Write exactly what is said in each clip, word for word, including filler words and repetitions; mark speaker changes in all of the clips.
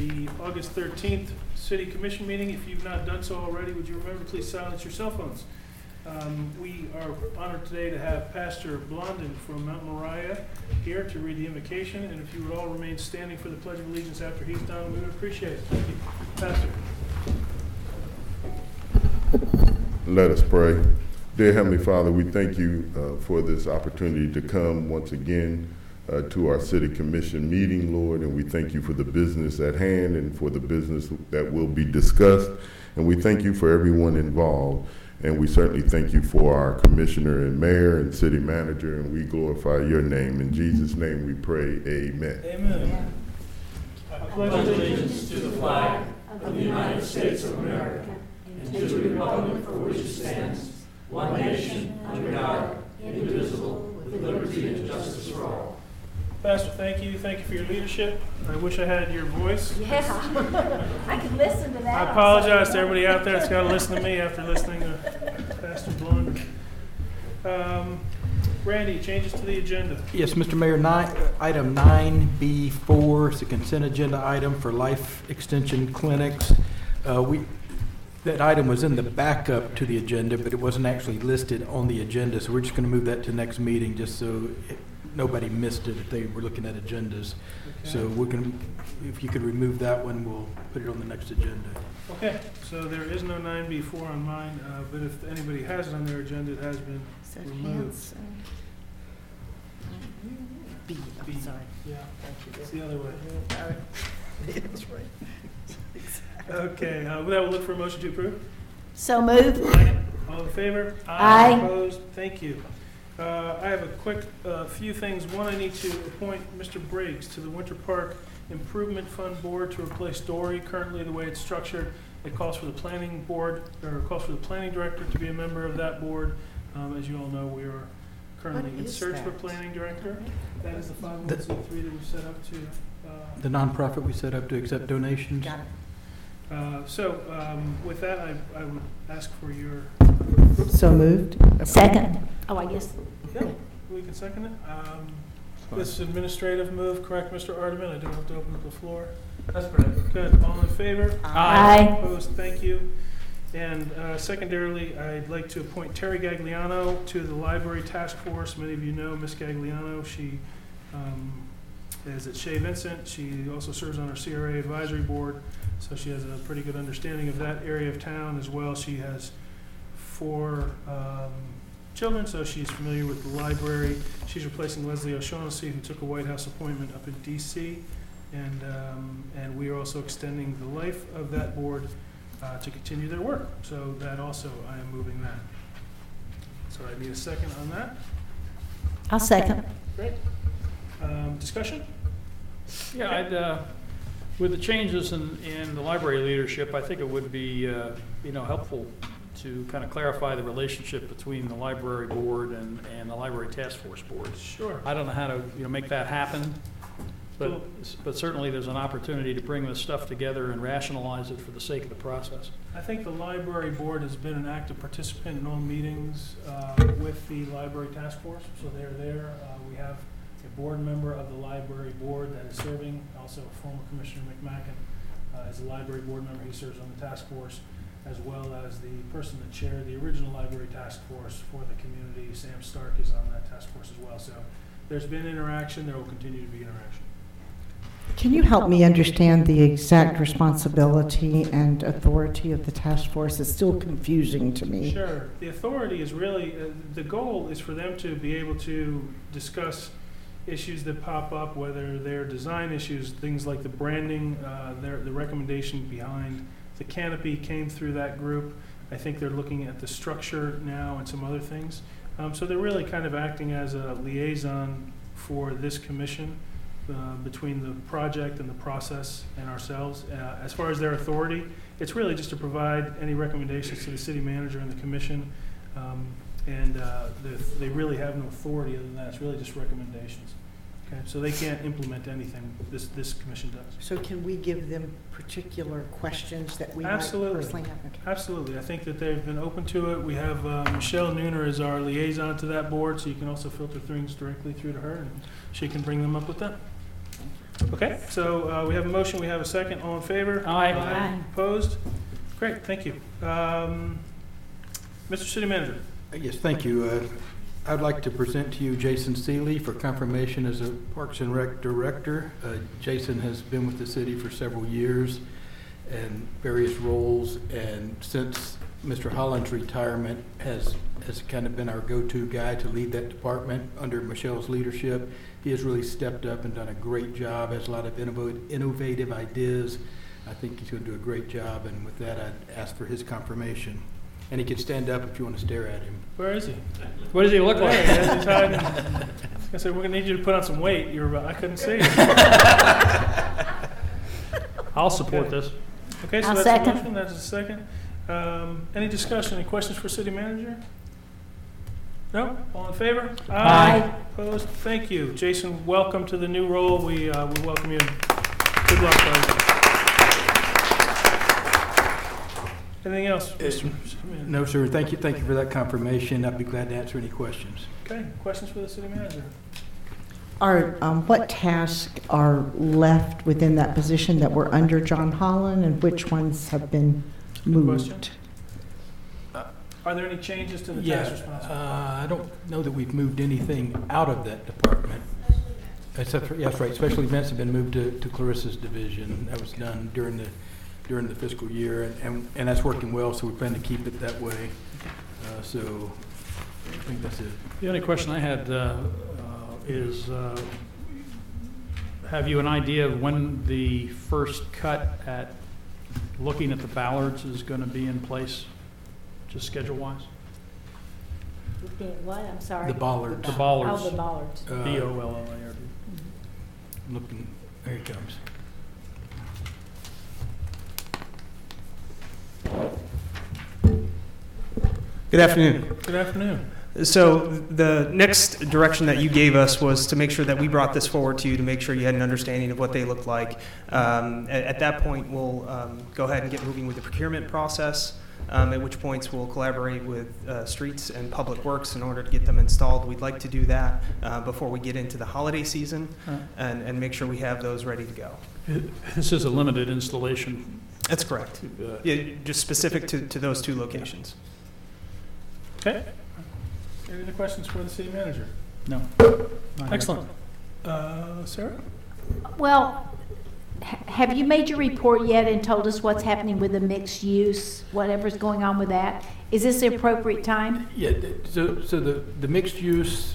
Speaker 1: the August thirteenth City Commission meeting. If you've not done so already, would you remember, please silence your cell phones. Um, we are honored today to have Pastor Blondin from Mount Moriah here to read the invocation, and if you would all remain standing for the Pledge of Allegiance after he's done, we would appreciate it. Thank you. Pastor.
Speaker 2: Let us pray. Dear Heavenly Father, we thank you uh, for this opportunity to come once again uh, to our City Commission meeting, Lord, and we thank you for the business at hand and for the business that will be discussed, and we thank you for everyone involved. And we certainly thank you for our commissioner and mayor and city manager, and we glorify your name. In Jesus' name we pray, amen.
Speaker 1: Amen.
Speaker 3: I pledge allegiance to the flag of the United States of America and to the republic for which it stands, one nation, under God, indivisible, with liberty and justice for all.
Speaker 1: Pastor, thank you. Thank you for your leadership. I wish I had your voice.
Speaker 4: Yeah, I can listen to that.
Speaker 1: I apologize to everybody out there that's got to listen to me after listening to Pastor Blondin. Um, Randy, changes to the agenda.
Speaker 5: Yes, Mister Mayor, nine, item nine B four is a consent agenda item for life extension clinics. Uh, we, that item was in the backup to the agenda, but it wasn't actually listed on the agenda, so we're just going to move that to next meeting just so it, nobody missed it if they were looking at agendas.
Speaker 1: Okay.
Speaker 5: So we can, if you could remove that one, we'll put it on the next agenda.
Speaker 1: Okay, so there is no nine B four on mine, uh, but if anybody has it on their agenda, it has been
Speaker 4: So
Speaker 1: removed.
Speaker 4: cancel.
Speaker 6: B,
Speaker 1: B.
Speaker 6: I'm sorry.
Speaker 1: Yeah,
Speaker 6: Thank you.
Speaker 1: it's the other way.
Speaker 6: All right. That's right.
Speaker 1: Okay, uh, with that, we'll look for a motion to approve.
Speaker 4: So moved.
Speaker 1: All in favor?
Speaker 4: Aye.
Speaker 1: Opposed? Thank you. Uh, I have a quick uh, few things. One, I need to appoint Mister Briggs to the Winter Park Improvement Fund Board to replace Dory. Currently, the way it's structured, it calls for the planning board, or it calls for the planning director to be a member of that board. Um, as you all know, we are currently
Speaker 6: What
Speaker 1: in
Speaker 6: is
Speaker 1: search of a
Speaker 6: that?
Speaker 1: planning director. That is the five oh one c three that we set up to. Uh,
Speaker 5: The nonprofit we set up to accept donations.
Speaker 6: Got it.
Speaker 1: uh, so, um, with that, I, I would ask for your.
Speaker 6: So moved.
Speaker 4: Second. Oh, I guess.
Speaker 1: Yeah, we can second it. Um, This is administrative move, correct, Mister Ardeman? I don't have to open up the floor. That's correct. Good. All in favor?
Speaker 4: Aye.
Speaker 1: Opposed? Thank you. And uh, secondarily, I'd like to appoint Terry Gagliano to the Library Task Force. Many of you know Miss Gagliano. She um, is at Shea Vincent. She also serves on our C R A Advisory Board, so she has a pretty good understanding of that area of town as well. She has four um, children, so she's familiar with the library. She's replacing Leslie O'Shaughnessy, who took a White House appointment up in D C, and um, and we are also extending the life of that board uh, to continue their work. So that also, I am moving that. So I need a second on that.
Speaker 4: I'll second.
Speaker 1: Great. Um, discussion?
Speaker 7: Yeah, I'd, uh, with the changes in, in the library leadership, I think it would be, uh, you know, helpful to kind of clarify the relationship between the library board and, and the library task force board.
Speaker 1: Sure.
Speaker 7: I don't know how to, you know, make that happen, but, but certainly there's an opportunity to bring this stuff together and rationalize it for the sake of the process.
Speaker 1: I think the library board has been an active participant in all meetings uh, with the library task force, so they're there. Uh, we have a board member of the library board that is serving, also former Commissioner McMacken uh, is a library board member. He serves on the task force, as well as the person that chaired the original library task force for the community. Sam Stark is on that task force as well. So there's been interaction. There will continue to be interaction.
Speaker 6: Can you help me understand the exact responsibility and authority of the task force? It's still confusing to me.
Speaker 1: Sure. The authority is really, uh, the goal is for them to be able to discuss issues that pop up, whether they're design issues, things like the branding, uh, their, the recommendation behind the canopy came through that group. I think they're looking at the structure now and some other things. Um, so they're really kind of acting as a liaison for this commission uh, between the project and the process and ourselves. Uh, as far as their authority, it's really just to provide any recommendations to the city manager and the commission. Um, and uh, the, they really have no authority other than that. It's really just recommendations. Okay, so they can't implement anything this this commission does.
Speaker 6: So can we give them particular questions that we
Speaker 1: Absolutely.
Speaker 6: might personally have? Okay.
Speaker 1: Absolutely. I think that they've been open to it. We have uh, Michelle Nooner as our liaison to that board, so you can also filter things directly through to her, and she can bring them up with them. Okay, so uh, we have a motion, we have a second. All in favor?
Speaker 7: Aye.
Speaker 4: Aye.
Speaker 1: Opposed? Great, thank you. Um, Mister City Manager.
Speaker 5: Uh, Yes, thank you. Uh, I'd like to present to you Jason Seeley for confirmation as a Parks and Rec Director. Uh, Jason has been with the city for several years in various roles, and since Mister Holland's retirement has, has kind of been our go-to guy to lead that department under Michelle's leadership. He has really stepped up and done a great job, has a lot of innov- innovative ideas. I think he's going to do a great job, and with that, I'd ask for his confirmation. And he can stand up if you want to stare at him.
Speaker 1: Where is he?
Speaker 7: What does he look
Speaker 1: There,
Speaker 7: like?
Speaker 1: he has his hide. I said, we're gonna need you to put on some weight. You're, I couldn't see you.
Speaker 7: I'll support this.
Speaker 1: Okay, so
Speaker 4: I'll
Speaker 1: that's a
Speaker 4: second.
Speaker 1: motion, that's a second. Um, Any discussion, any questions for City Manager? No? All in favor?
Speaker 4: Aye.
Speaker 1: Opposed? Thank you. Jason, welcome to the new role. We, uh, we welcome you. Good luck, buddy. Anything else? Mister Manager?
Speaker 5: No, sir. Thank you. Thank you for that confirmation. I'd be glad to answer any questions.
Speaker 1: Okay, questions for the City Manager?
Speaker 6: Are, um, what tasks are left within that position that were under John Holland, and which ones have been moved?
Speaker 1: question. Are there any changes to the
Speaker 5: Yeah,
Speaker 1: task responsibility?
Speaker 5: uh, I don't know that we've moved anything out of that department. Except for, yes, right, special events have been moved to, to Clarissa's division. That was done during the, during the fiscal year, and, and, and that's working well, so we plan to keep it that way. Uh, so, I think that's it.
Speaker 7: The only question I had uh, uh, is, uh, have you an idea of when the first cut at looking at the ballards is going to be in place, just schedule-wise?
Speaker 4: What, I'm sorry?
Speaker 5: The bollards.
Speaker 7: The bollards.
Speaker 4: Oh, the bollards.
Speaker 5: Uh,
Speaker 7: B O L L A R D.
Speaker 5: Looking, there he comes.
Speaker 8: Good afternoon.
Speaker 1: Good afternoon.
Speaker 8: So the next direction that you gave us was to make sure that we brought this forward to you to make sure you had an understanding of what they look like. Um, at, at that point, we'll um, go ahead and get moving with the procurement process, um, at which points we'll collaborate with uh, Streets and Public Works in order to get them installed. We'd like to do that uh, before we get into the holiday season and, and make sure we have those ready to go.
Speaker 7: This is a limited installation.
Speaker 8: That's correct.
Speaker 7: Uh,
Speaker 8: Yeah, just specific to, to those two locations.
Speaker 1: Okay. Any other questions for the City Manager?
Speaker 7: No.
Speaker 1: Excellent. Uh, Sarah?
Speaker 4: Well, ha- have you made your report yet and told us what's happening with the mixed use, whatever's going on with that? Is this the appropriate time?
Speaker 5: Yeah, th- so, so the, the mixed use,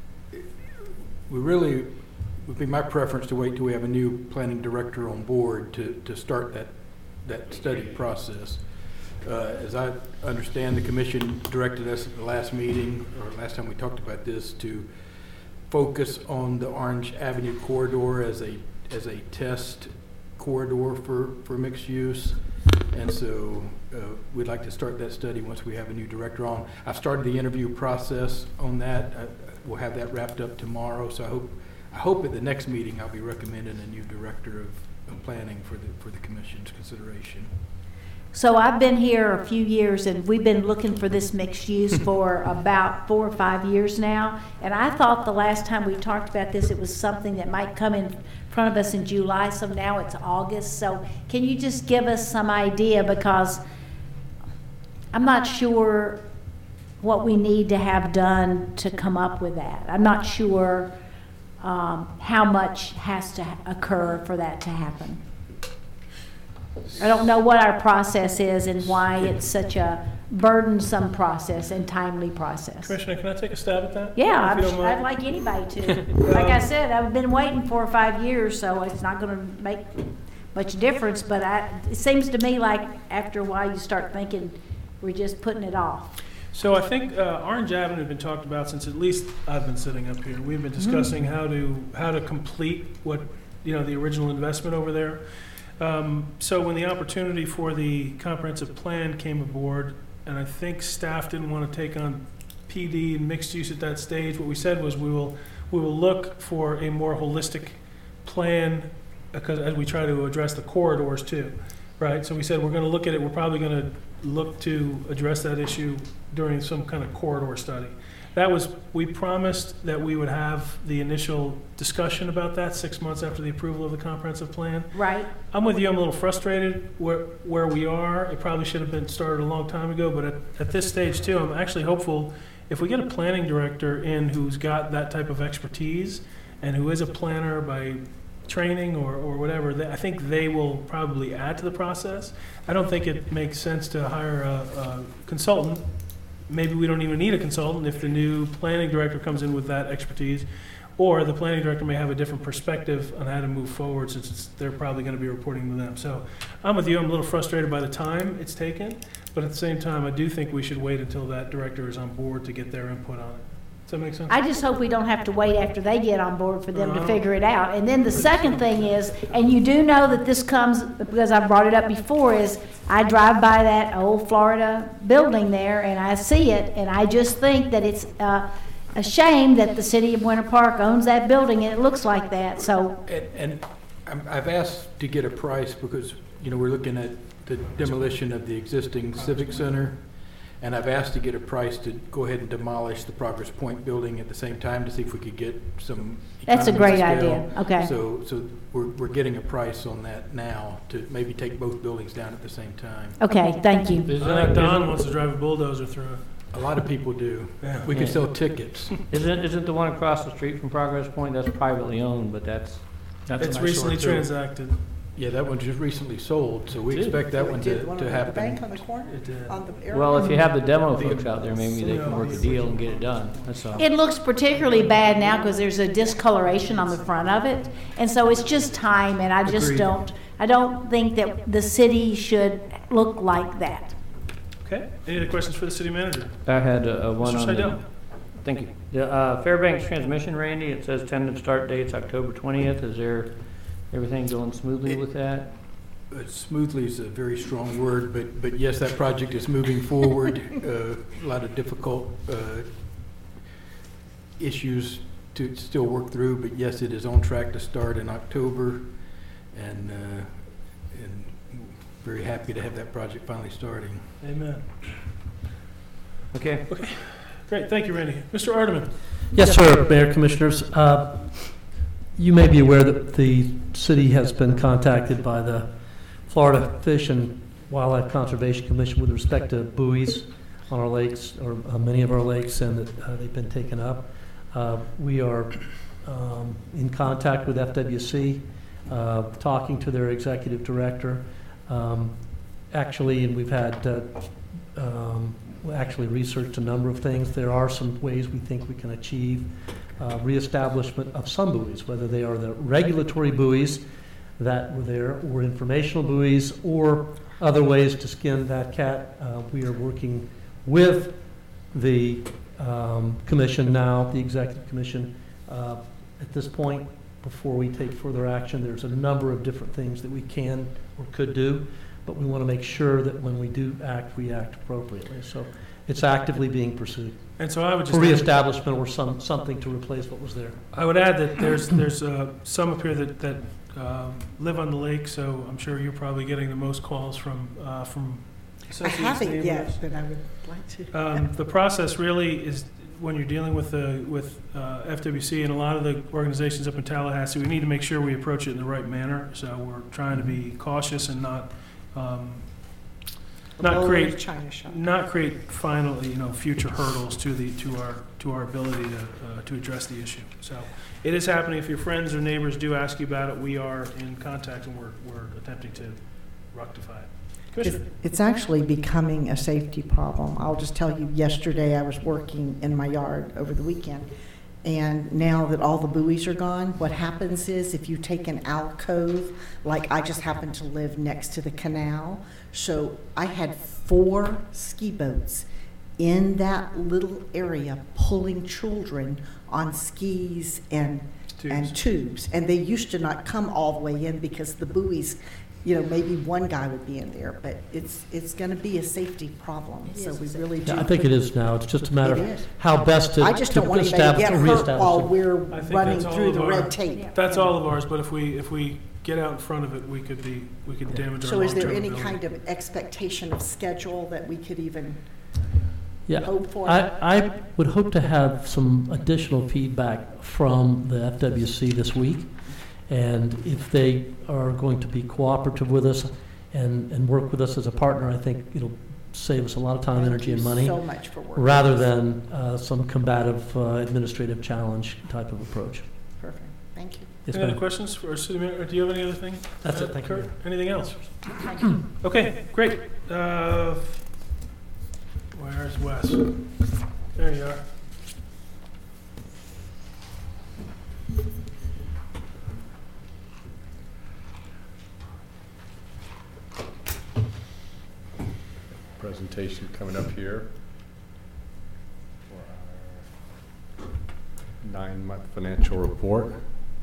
Speaker 5: we really, would be my preference to wait till we have a new planning director on board to, to start that, that study process. Uh, as I understand, the commission directed us at the last meeting, or last time we talked about this, to focus on the Orange Avenue corridor as a, as a test corridor for, for mixed use. And so uh, we'd like to start that study once we have a new director on. I've started the interview process on that. I, we'll have that wrapped up tomorrow. So I hope, I hope at the next meeting I'll be recommending a new director of, of planning for the, for the commission's consideration.
Speaker 4: So I've been here a few years, and we've been looking for this mixed use for about four or five years now. And I thought the last time we talked about this, it was something that might come in front of us in July, so now it's August. So can you just give us some idea, because I'm not sure what we need to have done to come up with that. I'm not sure um, how much has to occur for that to happen. I don't know what our process is and why it's such a burdensome process and timely process.
Speaker 1: Commissioner, can I take a stab at that?
Speaker 4: Yeah,
Speaker 1: If you
Speaker 4: I'd,
Speaker 1: don't mind.
Speaker 4: I'd like anybody to. Like I said, I've been waiting four or five years, so it's not gonna make much difference, but I, it seems to me like after a while you start thinking we're just putting it off.
Speaker 1: So I think uh, Orange Avenue has been talked about since at least I've been sitting up here. We've been discussing how to, how to complete what, you know, the original investment over there. Um, so when the opportunity for the comprehensive plan came aboard, and I think staff didn't want to take on P D and mixed use at that stage, what we said was we will, we will look for a more holistic plan, because as we try to address the corridors too, right? So we said we're going to look at it, we're probably going to look to address that issue during some kind of corridor study. that was, we promised that we would have the initial discussion about that six months after the approval of the comprehensive plan.
Speaker 4: Right?
Speaker 1: I'm with you, I'm a little frustrated where, where we are. It probably should have been started a long time ago, but at, at this stage too, I'm actually hopeful if we get a planning director in who's got that type of expertise and who is a planner by training or, or whatever, that I think they will probably add to the process. I don't think it makes sense to hire a, a consultant. Maybe we don't even need a consultant if the new planning director comes in with that expertise. Or the planning director may have a different perspective on how to move forward since it's, they're probably going to be reporting to them. So I'm with you. I'm a little frustrated by the time it's taken. But at the same time, I do think we should wait until that director is on board to get their input on it. Does that make sense?
Speaker 4: I just hope we don't have to wait after they get on board for them to
Speaker 1: Uh-huh.
Speaker 4: figure it out. And then the second thing is, and you do know that this comes, because I brought it up before, is I drive by that old Florida building there and I see it, and I just think that it's uh, a shame that the city of Winter Park owns that building and it looks like that, so.
Speaker 5: And, and I'm- I've asked to get a price because, you know, we're looking at the demolition of the existing Civic Center. And I've asked to get a price to go ahead and demolish the Progress Point building at the same time to see if we could get some.
Speaker 4: That's a
Speaker 5: economies
Speaker 4: great
Speaker 5: of scale.
Speaker 4: idea. Okay.
Speaker 5: So, so we're, we're getting a price on that now to maybe take both buildings down at the same time.
Speaker 4: Okay, thank you.
Speaker 1: I think Don wants to drive a bulldozer through it.
Speaker 5: A lot of people do.
Speaker 1: Yeah.
Speaker 5: We could
Speaker 3: Yeah.
Speaker 5: sell tickets.
Speaker 3: Isn't, isn't the one across the street from Progress Point, that's privately owned, but that's, that's
Speaker 1: It's
Speaker 3: an eyesore,
Speaker 1: recently
Speaker 3: too.
Speaker 1: transacted.
Speaker 5: Yeah, that one just recently sold, so we
Speaker 1: Did?
Speaker 5: expect that one
Speaker 6: Did
Speaker 5: to,
Speaker 6: one
Speaker 5: to
Speaker 6: on the bank
Speaker 5: happen.
Speaker 6: on the corner?
Speaker 1: It did.
Speaker 6: On the
Speaker 3: Well, if you have the demo
Speaker 1: The-
Speaker 3: folks out there, maybe they can work a deal and get it done, that's all.
Speaker 4: It looks particularly bad now because there's a discoloration on the front of it. And so it's just time, and I just
Speaker 5: Agreed.
Speaker 4: don't, I don't think that the city should look like that.
Speaker 1: Okay. Any other questions for the city manager?
Speaker 3: I had uh, uh, one
Speaker 1: Mister
Speaker 3: on the,
Speaker 1: Seidel.
Speaker 3: thank you. The uh, Fairbanks transmission, Randy, it says tentative start date's October twentieth. Is there, everything going smoothly with that?
Speaker 5: Uh, Smoothly is a very strong word, but, but yes, that project is moving forward. Uh, A lot of difficult uh, issues to still work through, but yes, it is on track to start in October. And, uh, and very happy to have that project finally starting.
Speaker 1: Amen.
Speaker 3: Okay.
Speaker 1: Great. Thank you, Randy. Mister Ardeman.
Speaker 9: Yes, sir, Mayor, Commissioners. Uh, You may be aware that the city has been contacted by the Florida Fish and Wildlife Conservation Commission with respect to buoys on our lakes, or uh, many of our lakes, and that uh, they've been taken up. Uh, We are um, in contact with F W C, uh, talking to their executive director. Um, Actually, and we've had, uh, um, we actually researched a number of things. There are some ways we think we can achieve uh, reestablishment of some buoys, whether they are the regulatory buoys that were there, or informational buoys, or other ways to skin that cat. Uh, we are working with the um, commission now, the executive commission. Uh, at this point, before we take further action, there's a number of different things that we can or could do, but we want to make sure that when we do act, we act appropriately. So it's actively being pursued
Speaker 1: And so I would just
Speaker 9: for
Speaker 1: add,
Speaker 9: reestablishment or some, something to replace what was there.
Speaker 1: I would add that there's there's uh, some up here that that um, live on the lake, so I'm sure you're probably getting the most calls from uh, from.
Speaker 6: I
Speaker 1: associates,
Speaker 6: haven't
Speaker 1: neighbors.
Speaker 6: yet, but I would like to.
Speaker 1: Um, the process really is when you're dealing with the with uh, F W C and a lot of the organizations up in Tallahassee. We need to make sure we approach it in the right manner. So we're trying to be cautious and not. Um, not
Speaker 6: Lower
Speaker 1: create
Speaker 6: China shop.
Speaker 1: not create final, you know, future hurdles to the to our to our ability to uh, to address the issue. So it is happening. If your friends or neighbors do ask you about it, we are in contact and we're we're attempting to rectify it.
Speaker 6: It's,
Speaker 1: Commissioner.
Speaker 6: it's actually becoming a safety problem. I'll just tell you, yesterday I was working in my yard over the weekend, and now that all the buoys are gone, what happens is if you take an alcove, like I just happen to live next to the canal, so I had four ski boats in that little area pulling children on skis and and
Speaker 1: Tubes.
Speaker 6: tubes, and they used to not come all the way in because the buoys, you know, maybe one guy would be in there, but it's it's going to be a safety problem. So we really do.
Speaker 9: Yeah, I think it is now. It's just a matter
Speaker 6: It
Speaker 9: of
Speaker 6: is.
Speaker 9: how best to
Speaker 6: I just
Speaker 9: to
Speaker 6: don't want anybody to
Speaker 9: establish
Speaker 6: get
Speaker 9: or
Speaker 6: hurt while
Speaker 9: reestablish it.
Speaker 6: we're
Speaker 1: I think
Speaker 6: running
Speaker 1: that's all
Speaker 6: through
Speaker 1: of
Speaker 6: the
Speaker 1: our-
Speaker 6: red tape.
Speaker 1: That's all of ours. But if we if we get out in front of it, we could be we could damage our
Speaker 6: So is there
Speaker 1: long-term
Speaker 6: any
Speaker 1: ability.
Speaker 6: kind of expectation of schedule that we could even?
Speaker 9: Yeah,
Speaker 6: hope for?
Speaker 9: I, I would hope to have some additional feedback from the F W C this week. And if they are going to be cooperative with us and, and work with us as a partner, I think it'll save us a lot of time, energy, and money,
Speaker 6: so much for working.
Speaker 9: rather than uh, some combative uh, administrative challenge type of approach.
Speaker 6: Perfect, thank you.
Speaker 9: Yes,
Speaker 1: Any other
Speaker 9: ma'am.
Speaker 1: questions for our city manager? Do you have any other thing?
Speaker 9: That's it,
Speaker 1: Uh,
Speaker 9: thank you.
Speaker 1: Kurt, anything else?
Speaker 6: Thank you.
Speaker 1: Okay, great. Uh, Where's Wes? There you are.
Speaker 10: Presentation coming up here for our nine-month financial report.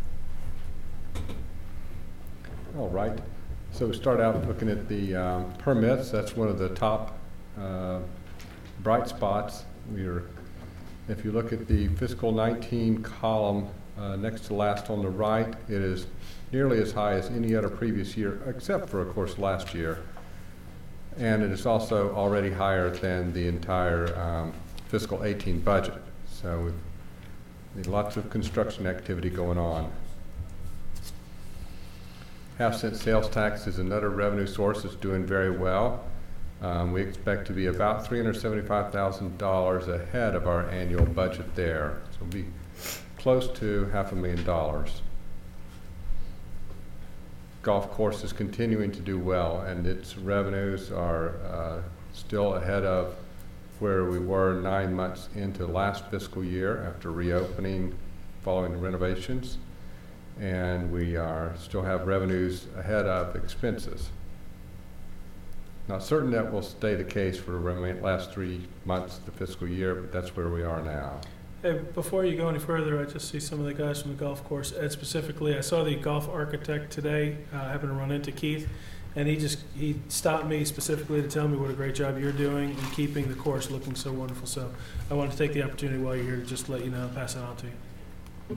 Speaker 10: All right, so we start out looking at the um, permits. That's one of the top uh, bright spots. We are, if you look at the fiscal nineteen column uh, next to last on the right, it is nearly as high as any other previous year, except for, of course, last year. And it is also already higher than the entire um, fiscal eighteen budget. So we've need lots of construction activity going on. Half cent sales tax is another revenue source that's doing very well. Um, we expect to be about three hundred seventy-five thousand dollars ahead of our annual budget there. So we'll be close to half a million dollars. Golf course is continuing to do well, and its revenues are uh, still ahead of where we were nine months into last fiscal year after reopening following the renovations. And we are still have revenues ahead of expenses. Not certain that will stay the case for the last three months of the fiscal year, but that's where we are now.
Speaker 1: Hey, before you go any further, I just see some of the guys from the golf course. Ed specifically, I saw the golf architect today. Uh, I happened to run into Keith, and he just he stopped me specifically to tell me what a great job you're doing in keeping the course looking so wonderful. So I wanted to take the opportunity while you're here to just let you know, pass it on to you.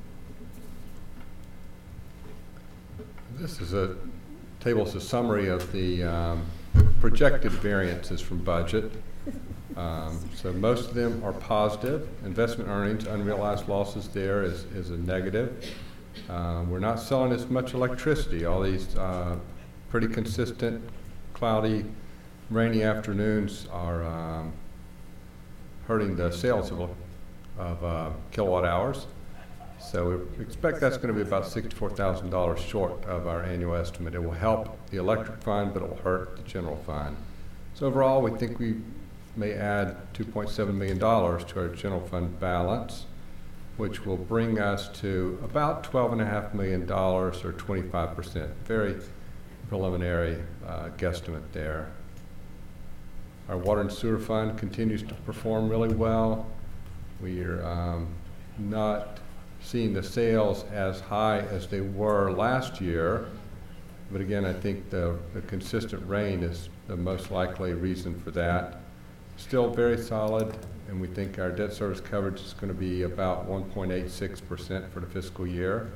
Speaker 10: This is a table, is a summary of the um, projected variances from budget. Um, so most of them are positive. Investment earnings, unrealized losses there is, is a negative. Uh, we're not selling as much electricity. All these uh, pretty consistent, cloudy, rainy afternoons are um, hurting the sales of, of uh, kilowatt hours. So we expect that's going to be about sixty-four thousand dollars short of our annual estimate. It will help the electric fund, but it will hurt the general fund. So overall, we think we may add two point seven million dollars to our general fund balance, which will bring us to about twelve point five million dollars or twenty-five percent. Very preliminary uh, guesstimate there. Our water and sewer fund continues to perform really well. We are um, not seeing the sales as high as they were last year, but again, I think the, the consistent rain is the most likely reason for that. Still very solid, and we think our debt service coverage is going to be about one point eight six percent for the fiscal year.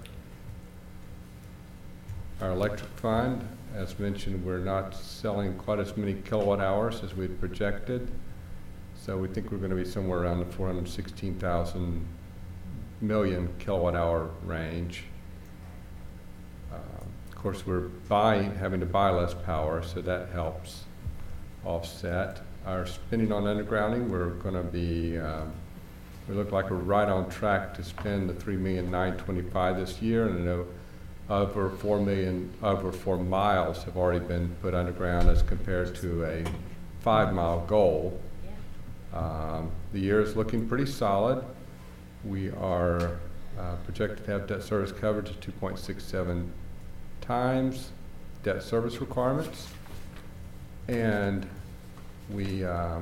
Speaker 10: Our electric fund, as mentioned, we're not selling quite as many kilowatt hours as we had projected, so we think we're going to be somewhere around the four hundred sixteen thousand million kilowatt hour range. Uh, of course, we're buying, having to buy less power, so that helps offset. Our spending on undergrounding, we're going to be, um, we look like we're right on track to spend the three million nine twenty-five this year, and I know over four million, over four miles have already been put underground as compared to a five mile goal. Um, the year is looking pretty solid. We are uh, projected to have debt service coverage of two point six seven times debt service requirements, and we um,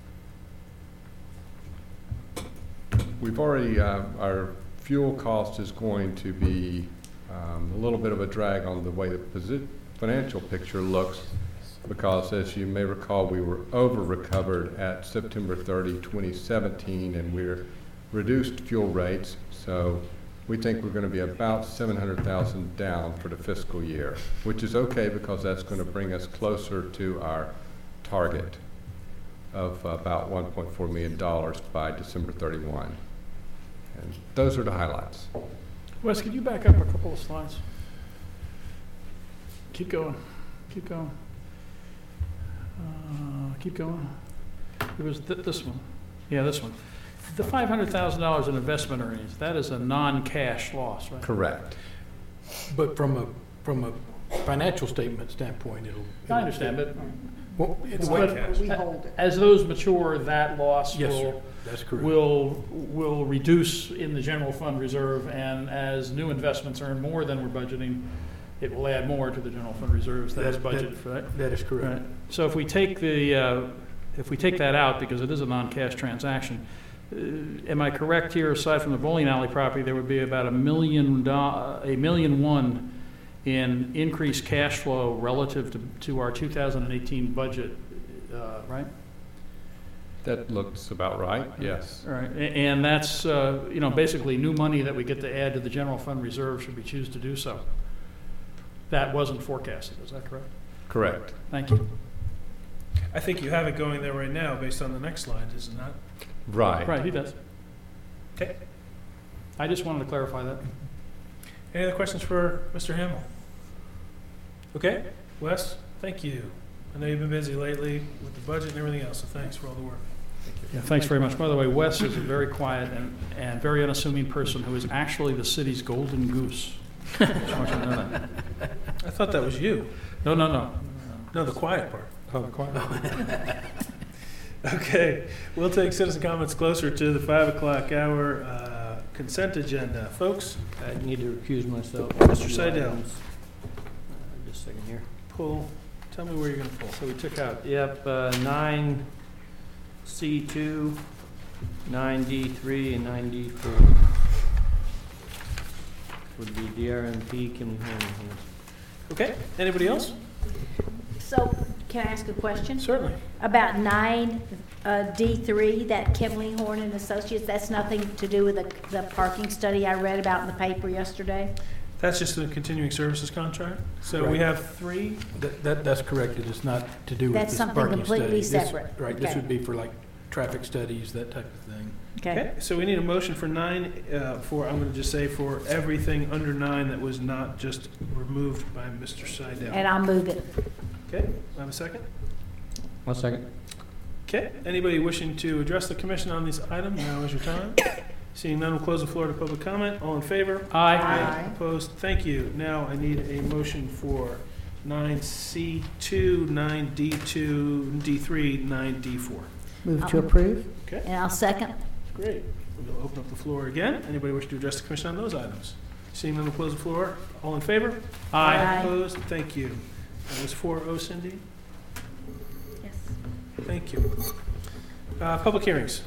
Speaker 10: we've already uh, our fuel cost is going to be um, a little bit of a drag on the way the financial picture looks, because as you may recall, we were over recovered at September thirtieth, twenty seventeen, and we're reduced fuel rates, so we think we're going to be about seven hundred thousand down for the fiscal year, which is okay because that's going to bring us closer to our target. of about one point four million dollars by December thirty-first. And those are the highlights.
Speaker 7: Wes, could you back up a couple of slides? Keep going, keep going. Uh, keep going. It was th this one. Yeah, this one. The five hundred thousand dollars in investment earnings, that is a non-cash loss, right?
Speaker 10: Correct.
Speaker 5: But from a, from a financial statement standpoint, it'll.
Speaker 7: I understand, but
Speaker 5: Well, it's
Speaker 7: But-
Speaker 5: what-
Speaker 6: We hold it.
Speaker 7: as those mature, that loss
Speaker 5: Yes, sir.
Speaker 7: will,
Speaker 5: That's correct.
Speaker 7: will, will reduce in the general fund reserve, and as new investments earn more than we're budgeting, it will add more to the general fund reserves that is
Speaker 5: That- that-
Speaker 7: budgeted for that.
Speaker 5: That is
Speaker 7: Right.
Speaker 5: correct.
Speaker 7: So if we take the, uh, if we take that out, because it is a non-cash transaction, uh, am I correct here, aside from the bowling alley property, there would be about a million, do- a million one in increased cash flow relative to, to our two thousand eighteen budget, uh, right?
Speaker 10: That looks about right, yes.
Speaker 7: All right, A- and that's, uh, you know, basically new money that we get to add to the general fund reserve should we choose to do so. That wasn't forecasted, is that correct?
Speaker 10: Correct.
Speaker 7: Thank you.
Speaker 1: I think you have it going there right now based on the next slide, is it not?
Speaker 10: Right.
Speaker 7: Right, he does.
Speaker 1: Okay.
Speaker 7: I just wanted to clarify that.
Speaker 1: Any other questions for Mister Hamel? Okay, Wes, thank you. I know you've been busy lately with the budget and everything else, so thanks for all the work.
Speaker 7: Yeah, thanks very much. By the way, Wes is a very quiet and, and very unassuming person who is actually the city's golden goose. Just want you to know that.
Speaker 1: I thought that was you.
Speaker 7: No, no, no.
Speaker 1: No, the quiet part.
Speaker 7: Oh, the quiet.
Speaker 1: Okay, we'll take citizen comments closer to the five o'clock hour. Uh, consent agenda. Folks,
Speaker 11: I need to recuse myself.
Speaker 1: Mister Seidel.
Speaker 11: Uh, Just a second here.
Speaker 1: pull, tell me where you're going to pull.
Speaker 11: So we took out, yep, uh, nine C two, nine D three, and nine D four. Would be D R M P, Kimley Horn.
Speaker 1: Okay, anybody else?
Speaker 4: So, can I ask a question?
Speaker 1: Certainly.
Speaker 4: About nine uh, D three, that Kimley Horn and Associates, that's nothing to do with the, the parking study I read about in the paper yesterday?
Speaker 1: That's just a continuing services contract. So we
Speaker 5: Right.
Speaker 1: have three.
Speaker 5: That, that, that's correct. It is not to do with
Speaker 4: That's
Speaker 5: this
Speaker 4: something
Speaker 5: parking
Speaker 4: completely
Speaker 5: study. This-
Speaker 4: separate.
Speaker 5: Right, this
Speaker 4: Okay.
Speaker 5: would be for like traffic studies, that type of thing.
Speaker 4: Okay.
Speaker 1: So we need a motion for nine, uh, for, I'm going to just say for everything under nine that was not just removed by Mister Seidel.
Speaker 4: And I'll move it.
Speaker 1: Okay, I have a second?
Speaker 11: One second.
Speaker 1: Okay, anybody wishing to address the commission on this item, now is your time. Seeing none, we'll close the floor to public comment. All in favor?
Speaker 7: Aye.
Speaker 4: Aye.
Speaker 1: Opposed? Thank you. Now I need a motion for nine C two, nine D two, D three, nine D four.
Speaker 6: Move to approve?
Speaker 1: Okay,
Speaker 4: And I'll second.
Speaker 1: great. We'll open up the floor again. Anybody wish to address the commission on those items? Seeing none, we'll close the floor. All in favor?
Speaker 4: Aye. Aye.
Speaker 1: Opposed? Thank you. That was four oh, Cindy.
Speaker 4: Yes.
Speaker 1: Thank you. Uh, Public hearings.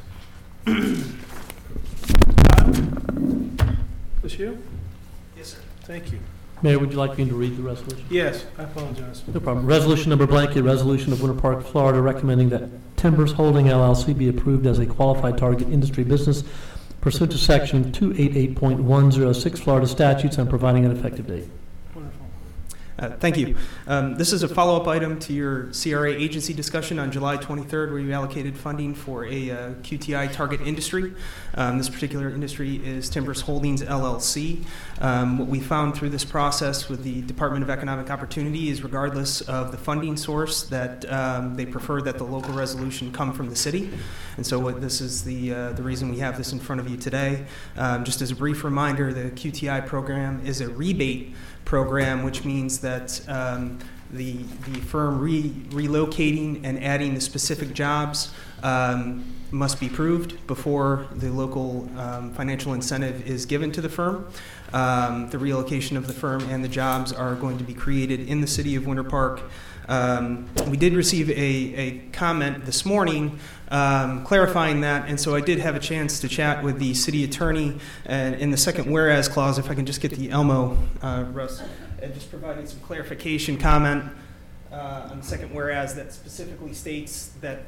Speaker 1: This you?
Speaker 8: Yes, sir.
Speaker 1: Thank you.
Speaker 9: Mayor, would you like me to read the resolution?
Speaker 1: Yes, I apologize.
Speaker 9: No problem. Resolution number blank, a resolution of Winter Park, Florida, recommending that Timbers Holding L L C be approved as a qualified target industry business pursuant to section two eighty-eight point one oh six Florida statutes and providing an effective date.
Speaker 1: Wonderful.
Speaker 8: Uh, Thank you. Um, This is a follow-up item to your C R A agency discussion on July twenty-third, where you allocated funding for a uh, Q T I target industry. Um, This particular industry is Timbers Holdings L L C. Um, What we found through this process with the Department of Economic Opportunity is regardless of the funding source, that um, they prefer that the local resolution come from the city. And so what this is the, uh, the reason we have this in front of you today. Um, Just as a brief reminder, the Q T I program is a rebate program, which means that um, the, the firm re- relocating and adding the specific jobs um, must be proved before the local um, financial incentive is given to the firm. Um, the relocation of the firm and the jobs are going to be created in the city of Winter Park. Um, we did receive a, a comment this morning um, clarifying that, and so I did have a chance to chat with the city attorney uh, in the second whereas clause, if I can just get the Elmo, uh, Russ, and just providing some clarification comment uh, on the second whereas that specifically states that.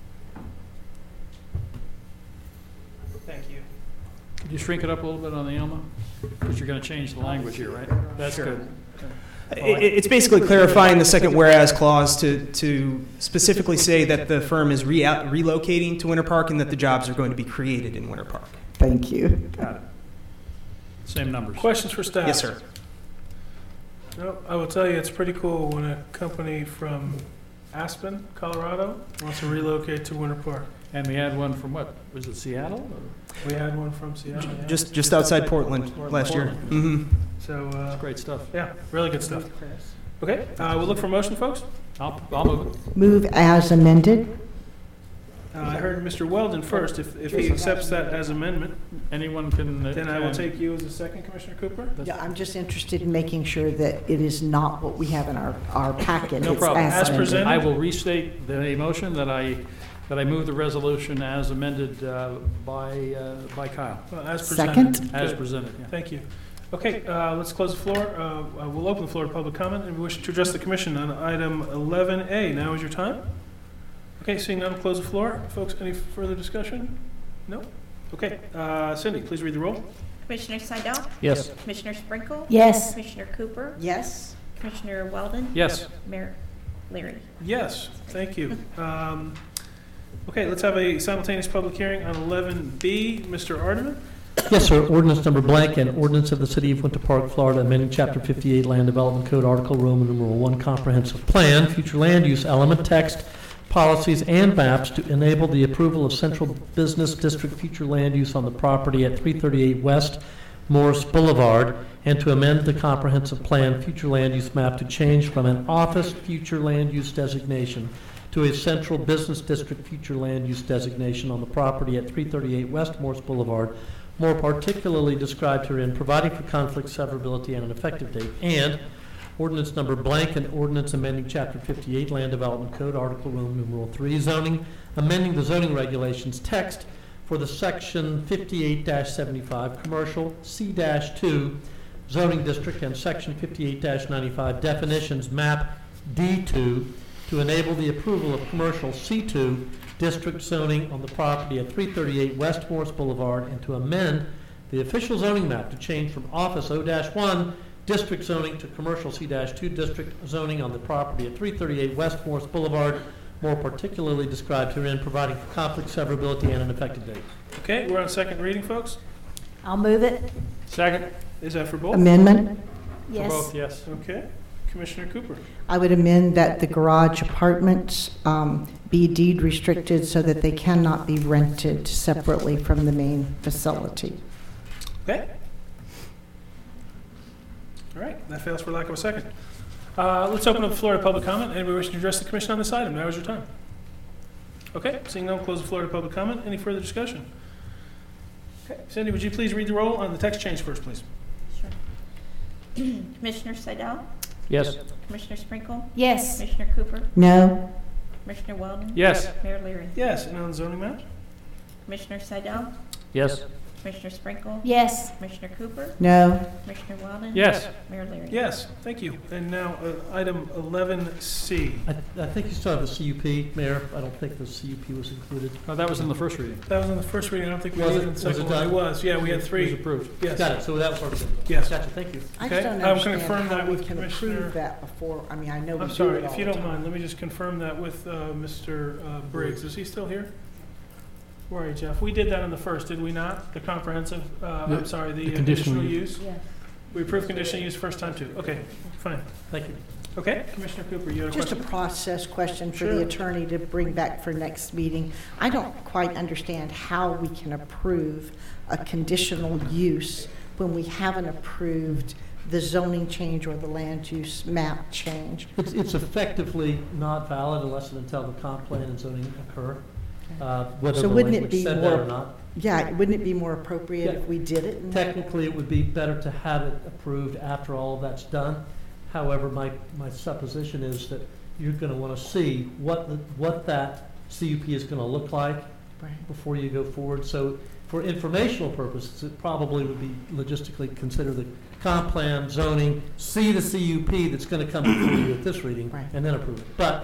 Speaker 8: Thank you.
Speaker 7: Could you shrink it up a little bit on the Elmo? Because you're going to change the language here, right? That's
Speaker 8: Sure.
Speaker 7: good.
Speaker 8: It- It's basically clarifying the second whereas clause to, to specifically say that the firm is rea- relocating to Winter Park and that the jobs are going to be created in Winter Park.
Speaker 6: Thank you.
Speaker 7: Got it. Same numbers.
Speaker 1: Questions for staff?
Speaker 8: Yes, sir.
Speaker 1: No, I will tell you, it's pretty cool when a company from Aspen, Colorado, wants to relocate to Winter Park.
Speaker 7: And we had one from what, was it Seattle? or-
Speaker 1: We had one from Seattle. yeah.
Speaker 8: Just, just outside Portland last year.
Speaker 1: Portland.
Speaker 8: hmm
Speaker 1: So, uh,
Speaker 7: Great stuff.
Speaker 1: yeah, really good stuff. Okay, uh, we'll look for motion, folks.
Speaker 7: I'll, I'll move it.
Speaker 6: Move as amended.
Speaker 1: Uh, I heard Mister Weldon first. If, if he accepts that as amendment,
Speaker 7: Anyone can. uh,
Speaker 1: then I will
Speaker 7: can-
Speaker 1: take you as a second, Commissioner Cooper.
Speaker 6: Yeah, I'm just interested in making sure that it is not what we have in our, our packet.
Speaker 7: No
Speaker 6: It's
Speaker 7: problem.
Speaker 1: As
Speaker 6: amended.
Speaker 1: presented.
Speaker 7: I will restate the motion that I, that I move the resolution as amended uh, by, uh, by Kyle,
Speaker 1: Well, As presented.
Speaker 6: Second.
Speaker 7: as
Speaker 1: Good.
Speaker 7: presented, yeah.
Speaker 1: Thank you. Okay, uh, let's close the floor. Uh, uh, We'll open the floor to public comment, and we wish to address the commission on item eleven A. Now is your time. Okay, seeing none, close the floor. Folks, any further discussion? No? Okay, uh, Cindy, please read the roll.
Speaker 3: Commissioner Seidel?
Speaker 9: Yes.
Speaker 3: Commissioner Sprinkle?
Speaker 4: Yes.
Speaker 3: Commissioner Cooper?
Speaker 6: Yes.
Speaker 3: Commissioner Weldon?
Speaker 7: Yes.
Speaker 3: Mayor Leary?
Speaker 1: Yes, thank you. Um, Okay, let's have a simultaneous public hearing on eleven B. Mister Ardeman?
Speaker 9: Yes, sir. Ordinance number blank, and ordinance of the City of Winter Park, Florida, amending Chapter fifty-eight Land Development Code, Article Roman numeral one, Comprehensive Plan, Future Land Use Element, Text, Policies, and Maps to enable the approval of Central Business District future land use on the property at three thirty-eight West Morse Boulevard, and to amend the Comprehensive Plan Future Land Use Map to change from an office future land use designation to a Central Business District future land use designation on the property at three thirty-eight West Morse Boulevard, more particularly described herein, providing for conflict severability and an effective date, and ordinance number blank, and ordinance amending Chapter fifty-eight Land Development Code, Article Roman numeral three, zoning, amending the zoning regulations text for the Section fifty-eight seventy-five Commercial C two zoning district and Section fifty-eight ninety-five definitions map D two to enable the approval of commercial C two district zoning on the property at three thirty-eight West Morse Boulevard, and to amend the official zoning map to change from Office O one district zoning to commercial C two district zoning on the property at three thirty-eight West Morse Boulevard, more particularly described herein, providing for conflict severability and an effective date.
Speaker 1: Okay, we're on second reading, folks.
Speaker 4: I'll move it.
Speaker 7: Second.
Speaker 1: Is that for both?
Speaker 6: Amendment.
Speaker 7: For
Speaker 4: Yes.
Speaker 7: both, yes.
Speaker 1: Okay. Commissioner Cooper?
Speaker 6: I would amend that the garage apartments um, be deed restricted so that they cannot be rented separately from the main facility.
Speaker 1: Okay. All right, that fails for lack of a second. Uh, Let's open up the floor to public comment. Anybody wishing to address the commission on this item? Now is your time. Okay, seeing none, close the floor to public comment. Any further discussion? Okay, Cindy, would you please read the roll on the text change first, please?
Speaker 3: Sure. Commissioner Seidel?
Speaker 9: Yes.
Speaker 3: Commissioner Sprinkle?
Speaker 4: Yes.
Speaker 3: Commissioner Cooper?
Speaker 6: No.
Speaker 3: Commissioner Weldon?
Speaker 7: Yes.
Speaker 3: Mayor Leary?
Speaker 1: Yes, and on the zoning map?
Speaker 3: Commissioner Seidel?
Speaker 9: Yes.
Speaker 3: Commissioner Sprinkle?
Speaker 4: Yes.
Speaker 3: Commissioner Cooper?
Speaker 6: No.
Speaker 3: Commissioner Weldon?
Speaker 7: Yes.
Speaker 3: Mayor Leary?
Speaker 1: Yes, thank you. And now, uh, item eleven C.
Speaker 9: I, I think you still have a C U P, Mayor. I don't think the C U P was included.
Speaker 7: Oh, that was in the first reading.
Speaker 1: That was in the first reading. I don't think we
Speaker 9: Was
Speaker 1: did
Speaker 9: it-
Speaker 1: in the
Speaker 9: was
Speaker 1: second
Speaker 9: it
Speaker 1: one. It
Speaker 9: done?
Speaker 1: was, yeah, we had
Speaker 7: It was
Speaker 1: three.
Speaker 7: approved.
Speaker 1: Yes.
Speaker 9: Got it, so that was part of it.
Speaker 1: Yes.
Speaker 9: Gotcha, thank you.
Speaker 6: I
Speaker 1: Okay,
Speaker 6: just don't
Speaker 1: I'm
Speaker 6: understand
Speaker 1: confirm that
Speaker 6: how we
Speaker 1: with
Speaker 6: can
Speaker 1: Commissioner-
Speaker 6: approve that before, I mean, I know we
Speaker 1: I'm
Speaker 6: do
Speaker 1: sorry,
Speaker 6: it all
Speaker 1: if you
Speaker 6: the
Speaker 1: don't
Speaker 6: time.
Speaker 1: mind, let me just confirm that with uh, Mister uh, Briggs. Is he still here? Where are you, Jeff? We did that on the first, did we not? The comprehensive, uh, I'm
Speaker 9: The-
Speaker 1: sorry, the
Speaker 9: the
Speaker 1: uh,
Speaker 9: conditional
Speaker 1: conditional
Speaker 9: use.
Speaker 1: use? We approved conditional use first time too. Okay, fine.
Speaker 9: Thank you.
Speaker 1: Okay, Commissioner Cooper, you had a
Speaker 6: Just a
Speaker 1: question?
Speaker 6: process question for
Speaker 1: Sure.
Speaker 6: the attorney to bring back for next meeting. I don't quite understand how we can approve a conditional use when we haven't approved the zoning change or the land use map change.
Speaker 9: It's, it's effectively not valid unless and until the comp plan and zoning occur, uh, whether
Speaker 6: So
Speaker 9: the
Speaker 6: wouldn't it
Speaker 9: language
Speaker 6: be
Speaker 9: said that
Speaker 6: more-
Speaker 9: or not.
Speaker 6: Yeah, wouldn't it be more appropriate
Speaker 9: Yeah.
Speaker 6: if we did it? in that-
Speaker 9: Technically, it would be better to have it approved after all of that's done. However, my, my supposition is that you're going to want to see what, the what that C U P is going to look like
Speaker 6: Right.
Speaker 9: before you go forward. So for informational purposes, it probably would be logistically consider the comp plan, zoning, see the C U P that's going to come before you at this reading,
Speaker 6: Right.
Speaker 9: and then approve it. But